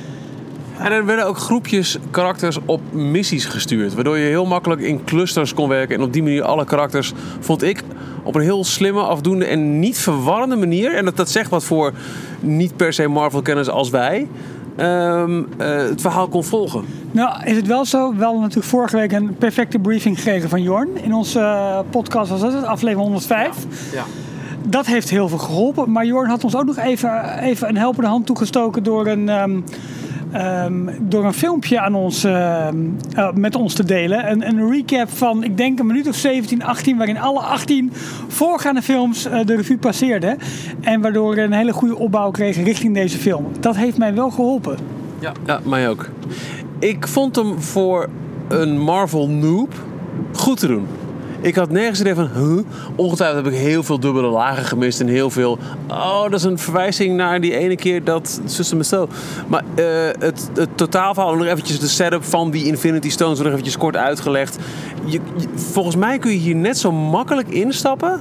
En er werden ook groepjes karakters op missies gestuurd. Waardoor je heel makkelijk in clusters kon werken. En op die manier alle karakters, vond ik, op een heel slimme, afdoende en niet verwarrende manier. En dat, dat zegt wat voor niet per se Marvel-kenners als wij. Um, uh, het verhaal kon volgen. Nou, is het wel zo. We hadden natuurlijk vorige week een perfecte briefing gekregen van Jorn. In onze uh, podcast was dat het, aflevering honderdvijf. Ja. Ja. Dat heeft heel veel geholpen. Maar Jorn had ons ook nog even, even een helpende hand toegestoken door een... Um, Um, door een filmpje aan ons, uh, uh, met ons te delen. Een, een recap van, ik denk, een minuut of zeventien, achttien... waarin alle achttien voorgaande films uh, de revue passeerden. En waardoor we een hele goede opbouw kregen richting deze film. Dat heeft mij wel geholpen. Ja, ja, mij ook. Ik vond hem voor een Marvel noob goed te doen. Ik had nergens idee van, huh? Ongetwijfeld heb ik heel veel dubbele lagen gemist en heel veel... Oh, dat is een verwijzing naar die ene keer dat... Zuster met zo. Maar uh, het, het totaalverhaal, nog eventjes de setup van die Infinity Stones... nog eventjes kort uitgelegd. Je, je, volgens mij kun je hier net zo makkelijk instappen...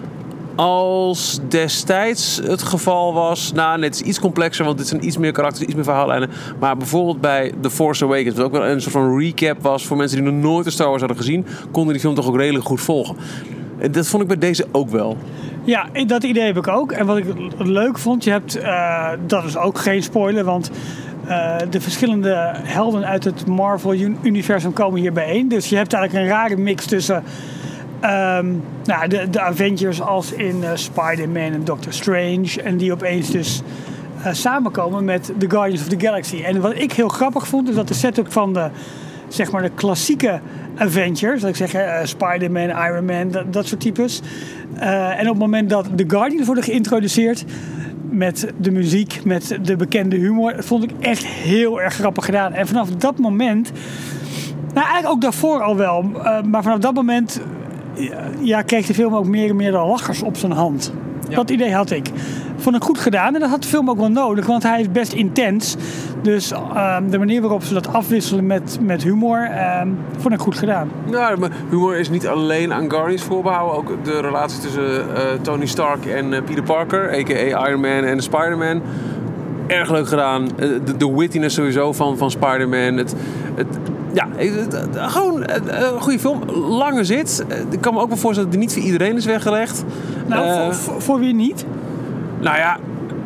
als destijds het geval was... Nou, nee, het is iets complexer, want dit zijn iets meer karakters, iets meer verhaallijnen. Maar bijvoorbeeld bij The Force Awakens... wat ook wel een soort van recap was voor mensen die nog nooit de Star Wars hadden gezien... konden die film toch ook redelijk goed volgen. Dat vond ik bij deze ook wel. Ja, dat idee heb ik ook. En wat ik leuk vond, je hebt, uh, dat is ook geen spoiler, want uh, de verschillende helden uit het Marvel-universum komen hier bijeen. Dus je hebt eigenlijk een rare mix tussen um, nou, de, de Avengers als in uh, Spider-Man en Doctor Strange. En die opeens dus uh, samenkomen met The Guardians of the Galaxy. En wat ik heel grappig vond, is dat de setup van de, zeg maar de klassieke Avengers, dat ik zeg, uh, Spider-Man, Iron Man, dat, dat soort types. Uh, en op het moment dat de Guardians worden geïntroduceerd met de muziek, met de bekende humor, vond ik echt heel erg grappig gedaan. En vanaf dat moment, nou eigenlijk ook daarvoor al wel, uh, maar vanaf dat moment ja, kreeg de film ook meer en meer de lachers op zijn hand. Ja. Dat idee had ik. Vond ik goed gedaan en dat had de film ook wel nodig, want hij is best intens. Dus uh, de manier waarop ze dat afwisselen met, met humor, uh, vond ik goed gedaan. Nou, maar humor is niet alleen aan Guardians voorbehouden. Ook de relatie tussen uh, Tony Stark en uh, Peter Parker, a k a. Iron Man en Spider-Man. Erg leuk gedaan. Uh, de, de wittiness sowieso van, van Spider-Man. Het, het, ja, het, het, gewoon een goede film. Lange zit. Ik kan me ook wel voorstellen dat die niet voor iedereen is weggelegd. Nou, uh, voor, voor, voor wie niet? Nou ja,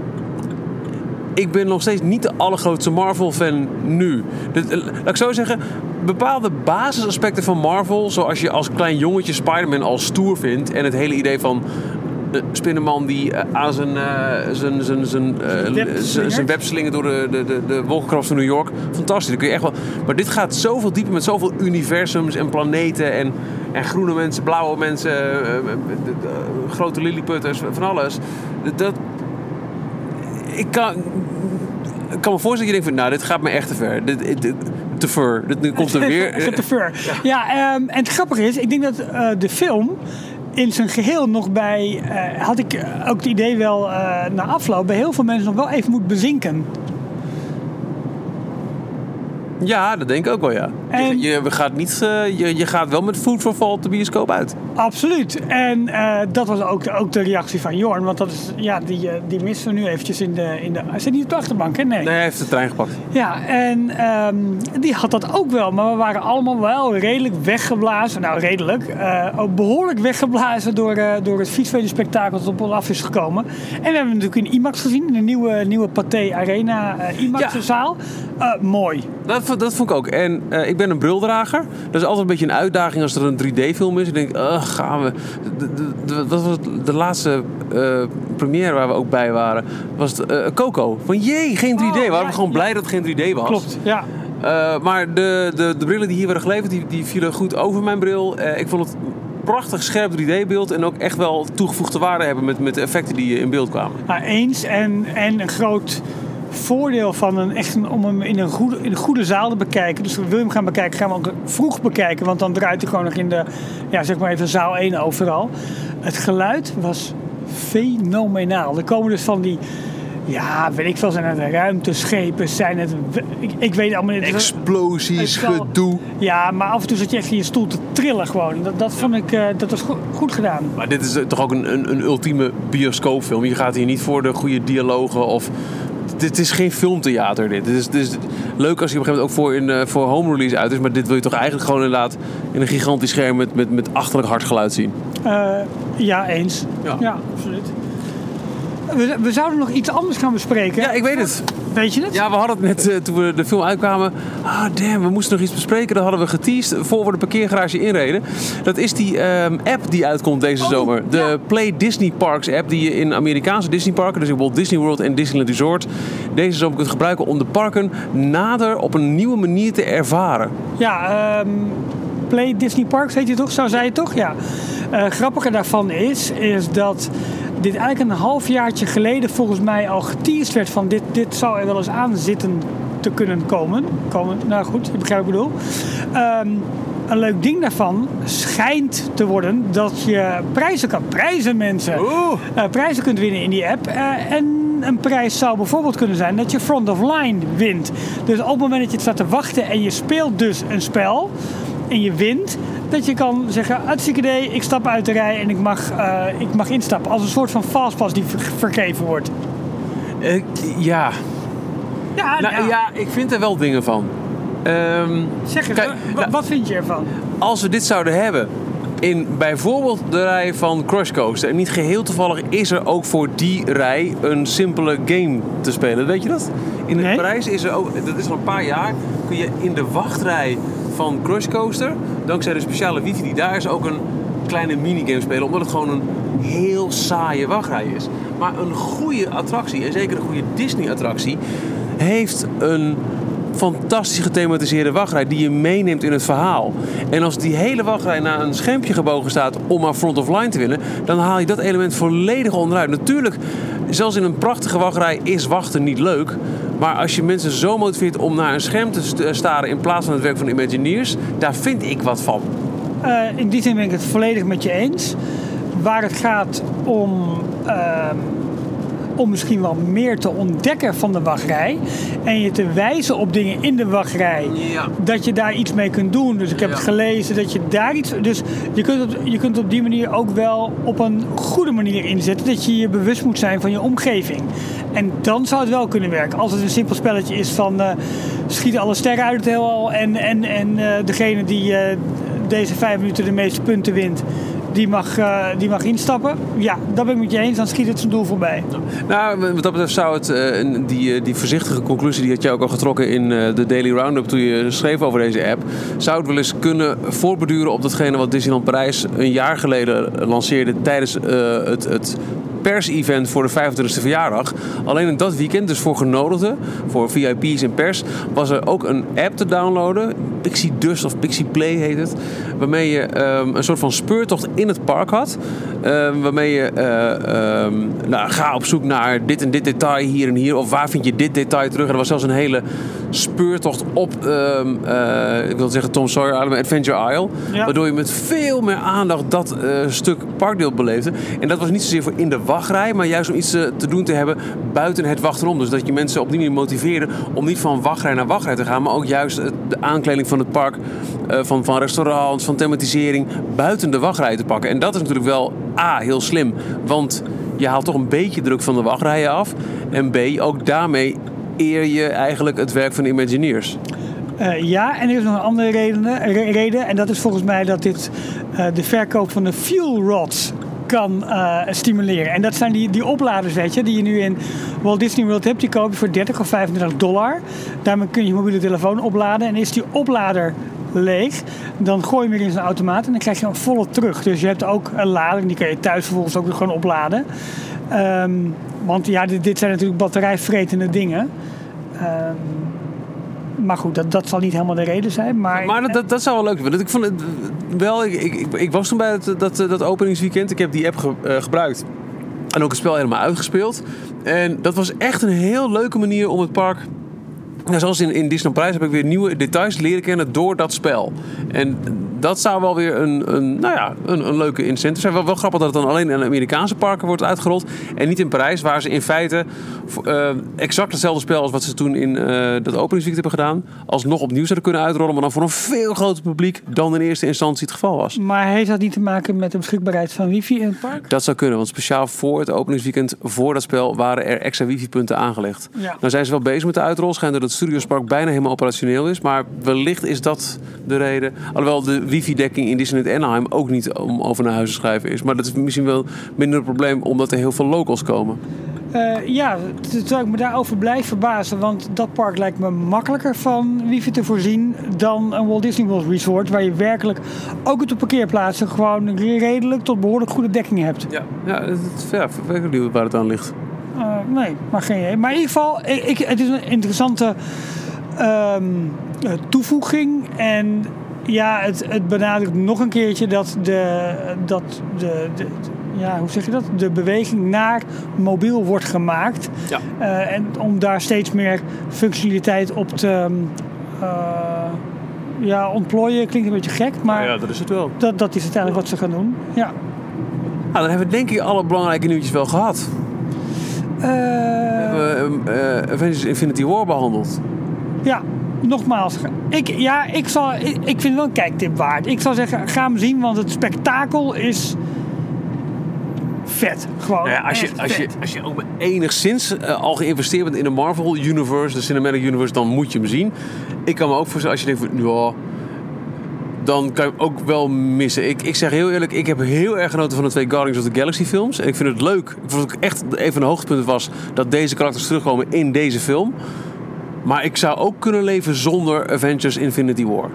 ik ben nog steeds niet de allergrootste Marvel-fan nu. Dus, laat ik zo zeggen, bepaalde basisaspecten van Marvel, zoals je als klein jongetje Spider-Man al stoer vindt en het hele idee van de Spinnenman die uh, aan zijn, uh, zijn, zijn, zijn, uh, zijn, zijn web slingert door de, de, de, de wolkenkrabs van New York. Fantastisch, dat kun je echt wel. Maar dit gaat zoveel dieper met zoveel universums en planeten en, en groene mensen, blauwe mensen, uh, de, de, de, grote lilliputters, van alles. Dat, ik kan, ik kan me voorstellen dat je denkt van, nou, dit gaat me echt te ver. Dit, dit, te ver. Dit, dit komt er weer. te ver. Ja, ja um, en het grappige is, ik denk dat uh, de film in zijn geheel nog bij, uh, had ik ook het idee wel uh, na afloop, bij heel veel mensen nog wel even moet bezinken. Ja, dat denk ik ook wel, ja. En je, je, gaat niet, uh, je, je gaat wel met food for thought de bioscoop uit. Absoluut. En uh, dat was ook de, ook de reactie van Jorn. Want dat is, ja, die, die missen we nu eventjes in de, in de... Hij zit niet op de achterbank, hè? Nee. Nee, hij heeft de trein gepakt. Ja, en um, die had dat ook wel. Maar we waren allemaal wel redelijk weggeblazen. Nou, redelijk. Uh, ook behoorlijk weggeblazen door, uh, door het fietsvedenspektakel dat op ons af is gekomen. En we hebben natuurlijk in IMAX gezien. In de nieuwe, nieuwe Pathé Arena uh, IMAX-zaal. Ja. Uh, mooi. Dat, dat vond ik ook. En uh, ik ben een brildrager. Dat is altijd een beetje een uitdaging als er een drie D-film is. Ik denk, uh, gaan we... De, de, de, dat was de laatste uh, première waar we ook bij waren. Was het, uh, Coco. Van jee, geen drie D. Oh, we waren ja, gewoon ja. blij dat het geen drie D was. Klopt, ja. Uh, maar de, de, de brillen die hier werden geleverd, die, die vielen goed over mijn bril. Uh, ik vond het prachtig scherp drie D-beeld en ook echt wel toegevoegde waarde hebben met, met de effecten die in beeld kwamen. Nou, eens. En, en een groot voordeel van een, echt een, om hem in een, goede, in een goede zaal te bekijken. Dus wil je hem gaan bekijken, gaan we ook vroeg bekijken. Want dan draait hij gewoon nog in de, ja, zeg maar even zaal één overal. Het geluid was fenomenaal. Er komen dus van die, ja, weet ik veel, zijn het ruimteschepen, zijn het, ik, ik weet allemaal niet. Explosies, wel, gedoe. Ja, maar af en toe zat je echt in je stoel te trillen gewoon. Dat, dat vond ik, uh, dat was goed, goed gedaan. Maar dit is toch ook een, een, een ultieme bioscoopfilm. Je gaat hier niet voor de goede dialogen of... Dit is geen filmtheater, dit. Dit is, dit is leuk als je op een gegeven moment ook voor, in, uh, voor home release uit is. Maar dit wil je toch eigenlijk gewoon inderdaad in een gigantisch scherm met, met, met achterlijk hard geluid zien. Uh, ja, eens. Ja, ja absoluut. We, we zouden nog iets anders gaan bespreken. Ja, ik weet het. Weet je het? Ja, we hadden het net uh, toen we de film uitkwamen. Ah, damn, we moesten nog iets bespreken. Dat hadden we geteased voor we de parkeergarage inreden. Dat is die um, app die uitkomt deze oh, zomer. De ja. Play Disney Parks app die je in Amerikaanse Disney parken, dus in Walt Disney World en Disneyland Resort, deze zomer kunt gebruiken om de parken nader op een nieuwe manier te ervaren. Ja, um, Play Disney Parks heet je toch? Zo zei je toch? Ja. Uh, grappiger daarvan is, is dat dit eigenlijk een halfjaartje geleden volgens mij al geteased werd van dit, dit zou er wel eens aan zitten te kunnen komen. komen. Nou goed, je begrijpt wat ik bedoel. Um, een leuk ding daarvan schijnt te worden dat je prijzen kan prijzen mensen. Uh, prijzen kunt winnen in die app. Uh, en een prijs zou bijvoorbeeld kunnen zijn dat je front of line wint. Dus op het moment dat je het staat te wachten en je speelt dus een spel en je wint, dat je kan zeggen, hartstikke idee, ik stap uit de rij en ik mag, uh, ik mag instappen. Als een soort van fastpass die ver- vergeven wordt. Uh, ja. Ja, nou, ja. ja, ik vind er wel dingen van. Um, zeg eens, kijk, w- nou, wat vind je ervan? Als we dit zouden hebben in bijvoorbeeld de rij van Crush Coaster. En niet geheel toevallig is er ook voor die rij een simpele game te spelen. Weet je dat? In nee. Parijs is er ook, dat is al een paar jaar, kun je in de wachtrij van Crush Coaster, dankzij de speciale wifi die daar is, ook een kleine minigame spelen. Omdat het gewoon een heel saaie wachtrij is. Maar een goede attractie, en zeker een goede Disney-attractie, heeft een fantastisch gethematiseerde wachtrij die je meeneemt in het verhaal. En als die hele wachtrij naar een schermpje gebogen staat om maar front of line te winnen, dan haal je dat element volledig onderuit. Natuurlijk, zelfs in een prachtige wachtrij is wachten niet leuk. Maar als je mensen zo motiveert om naar een scherm te staren in plaats van het werk van de Imagineers, daar vind ik wat van. Uh, in die zin ben ik het volledig met je eens. Waar het gaat om... Uh... om misschien wel meer te ontdekken van de wachtrij. En je te wijzen op dingen in de wachtrij. Ja. Dat je daar iets mee kunt doen. Dus ik heb ja. het gelezen dat je daar iets... Dus je kunt, op, je kunt op die manier ook wel op een goede manier inzetten. Dat je je bewust moet zijn van je omgeving. En dan zou het wel kunnen werken. Als het een simpel spelletje is van... Uh, schieten alle sterren uit het heelal. En, en, en uh, degene die uh, deze vijf minuten de meeste punten wint... Die mag, uh, die mag instappen. Ja, dat ben ik met je eens. Dan schiet het zijn doel voorbij. Nou, wat dat betreft zou het... Uh, die, die voorzichtige conclusie... die had je ook al getrokken in uh, de Daily Roundup... toen je schreef over deze app... zou het wel eens kunnen voortborduren op datgene... wat Disneyland Parijs een jaar geleden lanceerde... tijdens uh, het... het pers-event voor de vijfentwintigste verjaardag. Alleen in dat weekend, dus voor genodigden, voor V I P's en pers, was er ook een app te downloaden. Pixie Dust of Pixie Play heet het. Waarmee je um, een soort van speurtocht in het park had. Um, waarmee je uh, um, nou, ga op zoek naar dit en dit detail hier en hier. Of waar vind je dit detail terug. En er was zelfs een hele speurtocht op, um, uh, ik wil zeggen Tom Sawyer Island, Adventure Isle. Ja. Waardoor je met veel meer aandacht dat uh, stuk parkdeel beleefde. En dat was niet zozeer voor in de wachtrij, maar juist om iets te, te doen te hebben buiten het wachten om. Dus dat je mensen op die manier motiveerde om niet van wachtrij naar wachtrij te gaan, maar ook juist de aankleding van het park, uh, van, van restaurants, van thematisering, buiten de wachtrij te pakken. En dat is natuurlijk wel A, heel slim, want je haalt toch een beetje druk van de wachtrijen af. En B, ook daarmee eer je eigenlijk het werk van de Imagineers. Uh, ja, en er is nog een andere reden, re- reden. En dat is volgens mij dat dit uh, de verkoop van de fuel rods kan uh, stimuleren. En dat zijn die, die opladers, weet je, die je nu in Walt Disney World hebt. Die koop je voor dertig of vijfentwintig dollar. Daarmee kun je je mobiele telefoon opladen. En is die oplader leeg, dan gooi je hem weer in zo'n automaat en dan krijg je een volle terug. Dus je hebt ook een lading, die kan je thuis vervolgens ook gewoon opladen. Um, want ja, dit, dit zijn natuurlijk batterijvretende dingen. Um, Maar goed, dat, dat zal niet helemaal de reden zijn. Maar, maar dat, dat, dat zou wel leuk zijn. Ik vond het wel, ik, ik, ik was toen bij het, dat, dat openingsweekend. Ik heb die app ge, uh, gebruikt. En ook het spel helemaal uitgespeeld. En dat was echt een heel leuke manier om het park... Nou, zoals in, in Disneyland Parijs heb ik weer nieuwe details leren kennen door dat spel. En dat zou wel weer een, een, nou ja, een, een leuke incentive zijn. Wel, wel grappig dat het dan alleen in Amerikaanse parken wordt uitgerold. En niet in Parijs, waar ze in feite uh, exact hetzelfde spel als wat ze toen in uh, dat openingsweekend hebben gedaan, alsnog opnieuw zouden kunnen uitrollen, maar dan voor een veel groter publiek dan in eerste instantie het geval was. Maar heeft dat niet te maken met de beschikbaarheid van wifi in het park? Dat zou kunnen, want speciaal voor het openingsweekend, voor dat spel, waren er extra wifi-punten aangelegd. Ja. Nou zijn ze wel bezig met de uitrol. Schijnt dat het Studiospark bijna helemaal operationeel is, maar wellicht is dat de reden. Alhoewel de wifi-dekking in Disneyland Anaheim ook niet om over naar huis te schrijven is. Maar dat is misschien wel minder een probleem, omdat er heel veel locals komen. Uh, ja, terwijl ik me daarover blijf verbazen, want dat park lijkt me makkelijker van wifi te voorzien dan een Walt Disney World Resort, waar je werkelijk ook op de parkeerplaatsen gewoon redelijk tot behoorlijk goede dekking hebt. Ja, ja, het, ja ik weet niet waar het aan ligt. Uh, nee, maar geen idee. Maar in ieder geval, ik, ik, het is een interessante um, toevoeging. En ja, het, het benadrukt nog een keertje dat de, dat de, de, ja, hoe zeg je dat? De beweging naar mobiel wordt gemaakt. Ja. Uh, en om daar steeds meer functionaliteit op te uh, ja, ontplooien, klinkt een beetje gek, maar ja, dat is het wel. Dat, dat is uiteindelijk wat ze gaan doen. Ja. Nou, dan hebben we denk ik alle belangrijke nieuwtjes wel gehad. Uh, we hebben uh, Avengers Infinity War behandeld. Ja, nogmaals. Ik, ja, ik, zal, ik, ik vind het wel een kijktip waard. Ik zou zeggen, ga hem zien, want het spektakel is vet. Gewoon nou ja, als, je, als, je, als je ook maar enigszins uh, al geïnvesteerd bent in de Marvel Universe, de Cinematic Universe, dan moet je hem zien. Ik kan me ook voorstellen, als je denkt van, ja, dan kan je hem ook wel missen. Ik, ik zeg heel eerlijk, ik heb heel erg genoten van de twee Guardians of the Galaxy films. En ik vind het leuk. Ik vond het ook echt een van de hoogtepunten was dat deze karakters terugkomen in deze film. Maar ik zou ook kunnen leven zonder Avengers Infinity War.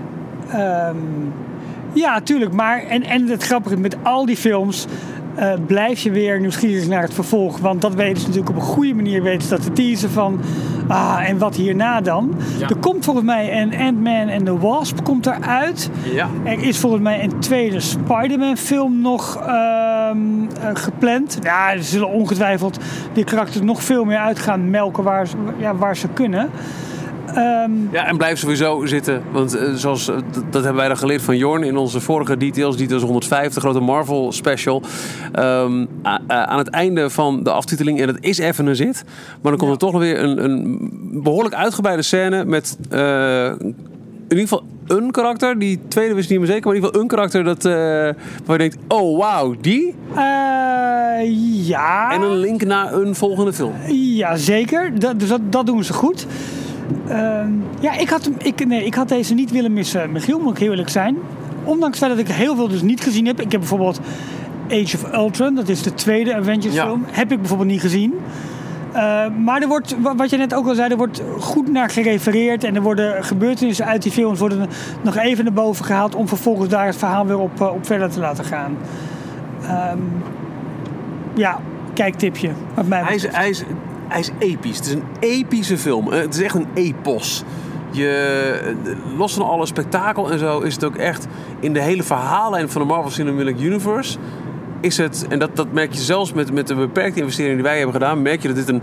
Um, ja, tuurlijk. Maar, en, en het grappige, met al die films uh, blijf je weer nieuwsgierig naar het vervolg. Want dat weten ze natuurlijk op een goede manier weten ze dat te teasen van... Ah, en wat hierna dan? Ja. Er komt volgens mij een Ant-Man and the Wasp komt eruit. Ja. Er is volgens mij een tweede Spider-Man film nog uh, uh, gepland. Ja, er zullen ongetwijfeld die karakters nog veel meer uit gaan melken waar, ja, waar ze kunnen. Um, ja, en blijf sowieso zitten. Want uh, zoals, uh, dat, dat hebben wij dan geleerd van Jorn in onze vorige Details. Details honderdvijf, de grote Marvel special. Um, a, a, aan het einde van de aftiteling, en dat is even een zit. Maar dan komt ja. er toch nog weer een, een behoorlijk uitgebreide scène met uh, in ieder geval een karakter. Die tweede wist niet meer zeker, maar in ieder geval een karakter dat, uh, waar je denkt, oh wauw, die? Uh, ja. En een link naar een volgende film. Ja, zeker. Dat, dus dat, dat doen ze goed. Uh, ja, ik had, ik, nee, ik had deze niet willen missen, Michiel, moet ik heel eerlijk zijn. Ondanks het feit dat ik heel veel dus niet gezien heb. Ik heb bijvoorbeeld Age of Ultron, dat is de tweede Avengers ja. film, heb ik bijvoorbeeld niet gezien. Uh, maar er wordt, wat je net ook al zei, er wordt goed naar gerefereerd en er worden gebeurtenissen uit die films worden nog even naar boven gehaald om vervolgens daar het verhaal weer op, op verder te laten gaan. Um, ja, kijktipje. Wat mij hij, is, hij, is, hij is episch. Het is een epische film. Het is echt een epos. Je, los van alle spektakel en zo is het ook echt in de hele verhaallijn van de Marvel Cinematic Universe is het, en dat, dat merk je zelfs met, met de beperkte investeringen die wij hebben gedaan, merk je dat dit een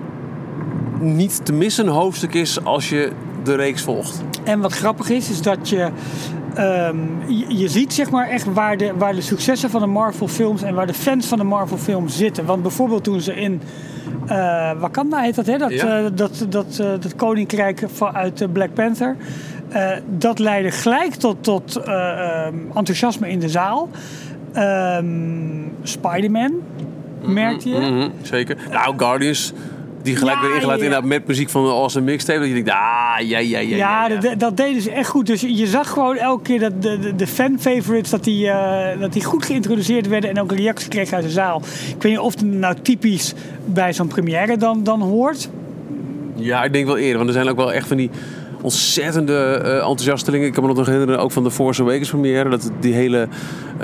niet te missen hoofdstuk is als je de reeks volgt. En wat grappig is, is dat je um, je, je ziet zeg maar echt waar de, waar de successen van de Marvel films en waar de fans van de Marvel films zitten. Want bijvoorbeeld toen ze in uh, Wakanda heet dat, hè? Dat, ja. uh, dat, dat, uh, dat koninkrijk uit uh, Black Panther. Uh, dat leidde gelijk tot, tot uh, uh, enthousiasme in de zaal. Um, Spider-Man, merkte je? Mm-hmm, zeker. Nou, Guardians, die gelijk ja, weer ingelaten ja. inderdaad met muziek van de Awesome Mixtape. Dat je denkt, ah, ja, ja, ja. Ja, ja, ja. Dat, dat deden ze echt goed. Dus je zag gewoon elke keer dat de, de, de fan-favorites, dat die, uh, dat die goed geïntroduceerd werden en ook een reactie kregen uit de zaal. Ik weet niet of het nou typisch bij zo'n première dan, dan hoort. Ja, ik denk wel eerder, want er zijn ook wel echt van die ontzettende uh, enthousiastelingen. Ik kan me nog herinneren, ook van de Force Awakens première, dat die hele uh,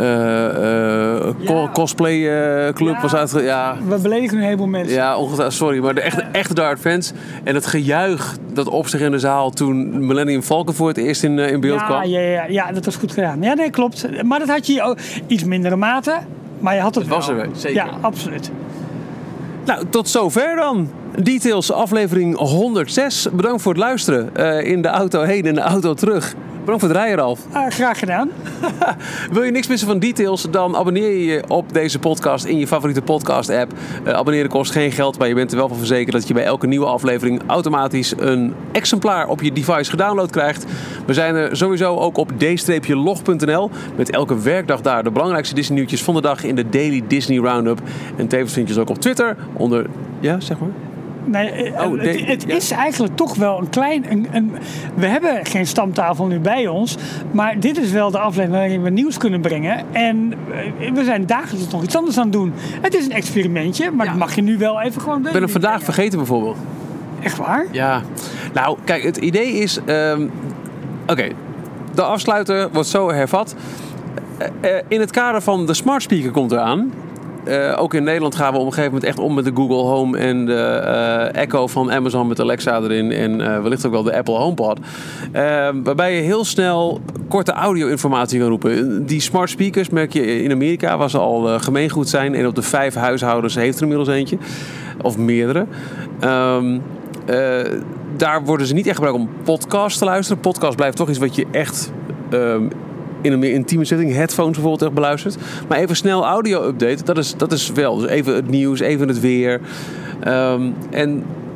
uh, ja. cosplay uh, club ja. was uitge... Ja. We beledigen een heleboel mensen. Ja, ongetwijfeld, sorry, maar de echte, echte Die Hard fans en het gejuich dat op zich in de zaal toen Millennium Falcon voor het eerst in, uh, in beeld ja, kwam. Ja, ja, ja, dat was goed gedaan. Ja, nee, klopt. Maar dat had je ook iets mindere mate, maar je had het, het wel. was er, zeker. Ja, absoluut. Nou, tot zover dan. Details, aflevering honderdzes. Bedankt voor het luisteren. Uh, in de auto heen en de auto terug. Bedankt voor het rijden, Ralf. Uh, graag gedaan. Wil je niks missen van Details? Dan abonneer je je op deze podcast in je favoriete podcast-app. Uh, abonneren kost geen geld, maar je bent er wel van verzekerd dat je bij elke nieuwe aflevering automatisch een exemplaar op je device gedownload krijgt. We zijn er sowieso ook op d log punt n l met elke werkdag daar de belangrijkste Disney nieuwtjes van de dag in de Daily Disney Roundup. En tevens vind je ze ook op Twitter onder... Ja, zeg maar. Nee, oh, het, de, het ja. is eigenlijk toch wel een klein... Een, een, we hebben geen stamtafel nu bij ons. Maar dit is wel de aflevering waarin we nieuws kunnen brengen. En we zijn dagelijks nog iets anders aan het doen. Het is een experimentje, maar ja. dat mag je nu wel even gewoon... Ik ben hem vandaag brengen. vergeten bijvoorbeeld. Echt waar? Ja. Nou, kijk, het idee is... Um, Oké, okay. de afsluiter wordt zo hervat. Uh, uh, in het kader van de smart speaker komt eraan. Uh, ook in Nederland gaan we op een gegeven moment echt om met de Google Home en de uh, Echo van Amazon met Alexa erin en uh, wellicht ook wel de Apple HomePod. Uh, waarbij je heel snel korte audio-informatie kan roepen. Die smart speakers merk je in Amerika, waar ze al uh, gemeengoed zijn. En op de vijf huishoudens heeft er inmiddels eentje. Of meerdere. Um, uh, daar worden ze niet echt gebruikt om podcasts te luisteren. Podcast blijft toch iets wat je echt... Um, in een meer intieme setting, headphones bijvoorbeeld echt beluisterd. Maar even snel audio-update, dat is, dat is wel. Dus even het nieuws, even het weer. Um, en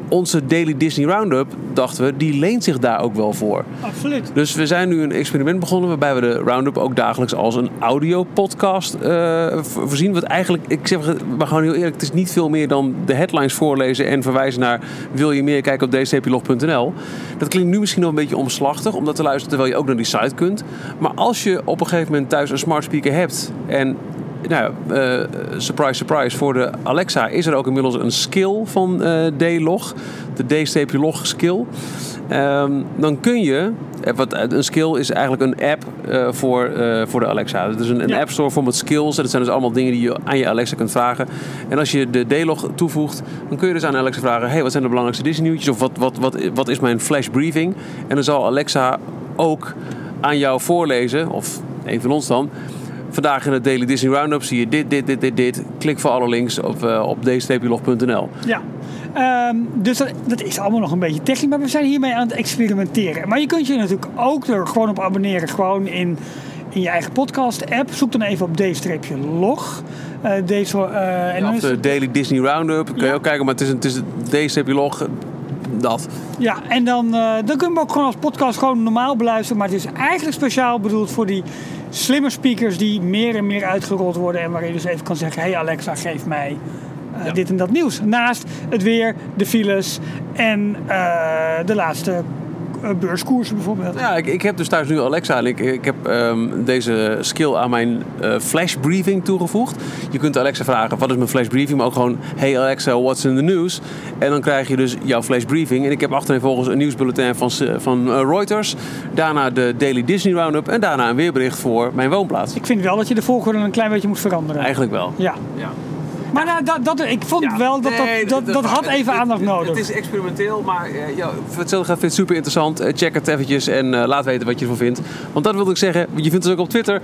onze Daily Disney Roundup, dachten we, die leent zich daar ook wel voor. Absoluut. Dus we zijn nu een experiment begonnen waarbij we de Roundup ook dagelijks als een audio-podcast uh, voorzien. Wat eigenlijk, ik zeg maar gewoon heel eerlijk, het is niet veel meer dan de headlines voorlezen en verwijzen naar wil je meer kijken op d c p log punt n l. Dat klinkt nu misschien nog een beetje omslachtig om dat te luisteren terwijl je ook naar die site kunt. Maar als je op een gegeven moment thuis een smart speaker hebt en nou, uh, surprise, surprise, voor de Alexa is er ook inmiddels een skill van uh, D-Log. De D-Log skill. Um, dan kun je, wat, een skill is eigenlijk een app uh, voor, uh, voor de Alexa. Het is een, een ja. app store voor met skills. En dat zijn dus allemaal dingen die je aan je Alexa kunt vragen. En als je de D-Log toevoegt, dan kun je dus aan Alexa vragen, hey, wat zijn de belangrijkste Disney nieuwtjes? Of wat, wat, wat, wat is mijn flash briefing? En dan zal Alexa ook aan jou voorlezen, of een van ons dan, vandaag in het Daily Disney Roundup zie je dit, dit, dit, dit, dit. Klik voor alle links op, uh, op d c p log punt n l. Ja, um, dus dat, dat is allemaal nog een beetje technisch, maar we zijn hiermee aan het experimenteren. Maar je kunt je natuurlijk ook er gewoon op abonneren, gewoon in, in je eigen podcast-app. Zoek dan even op D-log. Uh, deze, uh, en ja, of de Daily Disney Roundup, kun je ja. ook kijken, maar het is een, het is een D-log. Dat. Ja, en dan, uh, dan kun je hem ook gewoon als podcast gewoon normaal beluisteren. Maar het is eigenlijk speciaal bedoeld voor die slimme speakers die meer en meer uitgerold worden. En waar je dus even kan zeggen, hey Alexa, geef mij uh, ja. dit en dat nieuws. Naast het weer, de files en uh, de laatste uh, beurskoersen bijvoorbeeld. Ja, ik, ik heb dus thuis nu Alexa en ik, ik heb um, deze skill aan mijn uh, flash briefing toegevoegd. Je kunt Alexa vragen, wat is mijn flash briefing? Maar ook gewoon, hey Alexa, what's in the news? En dan krijg je dus jouw flash briefing. En ik heb achtereenvolgens een nieuwsbulletin van, van uh, Reuters. Daarna de Daily Disney Roundup. En daarna een weerbericht voor mijn woonplaats. Ik vind wel dat je de volgorde een klein beetje moet veranderen. Eigenlijk wel. Ja. ja. Maar nou, dat, dat, ik vond ja, wel dat nee, dat, dat, dat, dat had even het, aandacht nodig. Het is experimenteel, maar uh, ja, hetzelfde gaat vind het super interessant. Uh, check het eventjes en uh, laat weten wat je ervan vindt. Want dat wilde ik zeggen. Je vindt het ook op Twitter.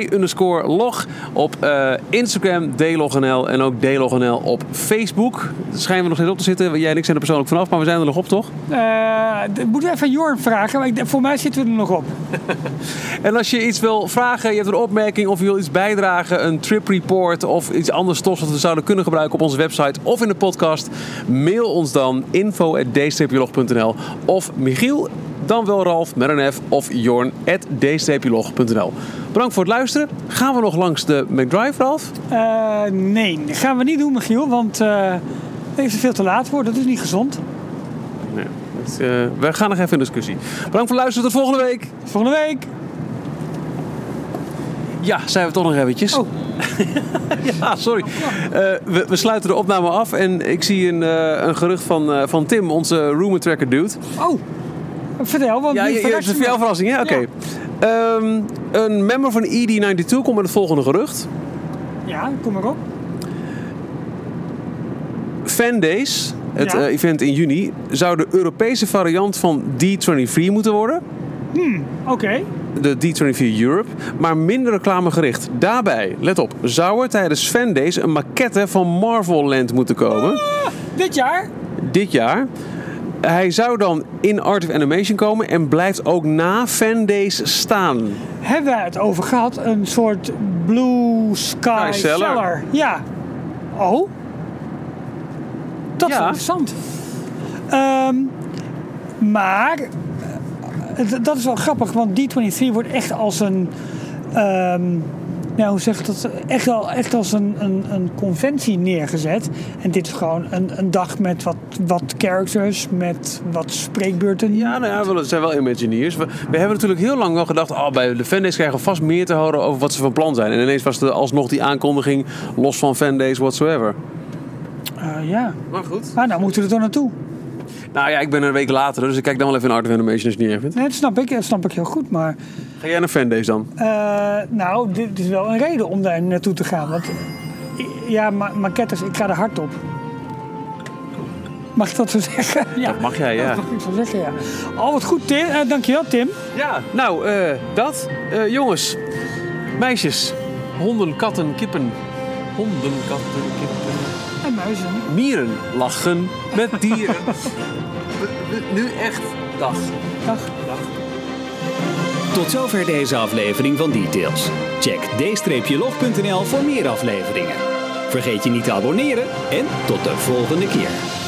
D-log. Op uh, Instagram D-lognl. En ook D-lognl op Facebook. Daar schijnen we nog steeds op te zitten. Jij en ik zijn er persoonlijk vanaf, maar we zijn er nog op, toch? Uh, moeten we even aan Jorn vragen. Maar ik, voor mij zitten we er nog op. En als je iets wil vragen, je hebt een opmerking of je wil iets bijdragen, een trip report of iets anders stofs wat we zouden kunnen gebruiken op onze website of in de podcast, mail ons dan info at d c p log punt n l of Michiel, dan wel Ralf met een F of Jorn at d c p log punt n l. Bedankt voor het luisteren. Gaan we nog langs de McDrive, Ralf? Uh, nee, dat gaan we niet doen, Michiel, want uh, het is veel te laat voor. Dat is niet gezond. Nee, dat, uh, we gaan nog even in discussie. Bedankt voor het luisteren. Tot volgende week. Volgende week. Ja, zijn we toch nog eventjes. Oh. ja, sorry. Uh, we, we sluiten de opname af en ik zie een, uh, een gerucht van, uh, van Tim, onze rumor tracker dude. Oh, vertel. Want ja, je, je, het is voor jou verrassing, ja? Oké. Okay. Ja. Um, een member van E D tweeënnegentig komt met het volgende gerucht. Ja, kom maar op. Fan Days, het ja. uh, event in juni, zou de Europese variant van D drieëntwintig moeten worden. Hmm, oké. Okay. De D drieëntwintig Europe, maar minder reclamegericht. Daarbij, let op, zou er tijdens Fan Days een maquette van Marvel Land moeten komen. Ah, dit jaar? Dit jaar. Hij zou dan in Art of Animation komen en blijft ook na Fan Days staan. Hebben we het over gehad? Een soort Blue Sky, Sky Cellar. Cellar. Ja. Oh. Dat is ja. interessant. Um, maar dat is wel grappig, want D drieëntwintig wordt echt als een, um, ja, hoe zeg ik dat? Echt, al, echt als een, een, een conventie neergezet. En dit is gewoon een, een dag met wat, wat characters, met wat spreekbeurten. Ja, nou ja, het zijn wel Imagineers. We, we hebben natuurlijk heel lang wel gedacht, oh, bij de Fan Days krijgen we vast meer te horen over wat ze van plan zijn. En ineens was er alsnog die aankondiging, los van Fan Days whatsoever. Uh, ja. Maar goed. Maar nou moeten we er toch naartoe. Nou ja, ik ben er een week later, dus ik kijk dan wel even in Art of Animation als je het niet erg vindt. Nee, dat snap ik, dat snap ik heel goed, maar... Ga jij naar Fan Days dan? Uh, nou, dit is wel een reden om daar naartoe te gaan. Want, ja, ma- maquettes, ik ga er hard op. Mag ik dat zo zeggen? Ja. Dat mag jij, ja. Dat mag ik zo zeggen, ja. Al wat goed, Tim. Uh, dankjewel, Tim. Ja, nou, uh, dat. Uh, jongens, meisjes, honden, katten, kippen. Honden, katten, kippen. En muizen. Mieren lachen met dieren. Nu echt. Dag. Dag. Dag. Tot zover deze aflevering van Details. Check d log punt n l voor meer afleveringen. Vergeet je niet te abonneren en tot de volgende keer.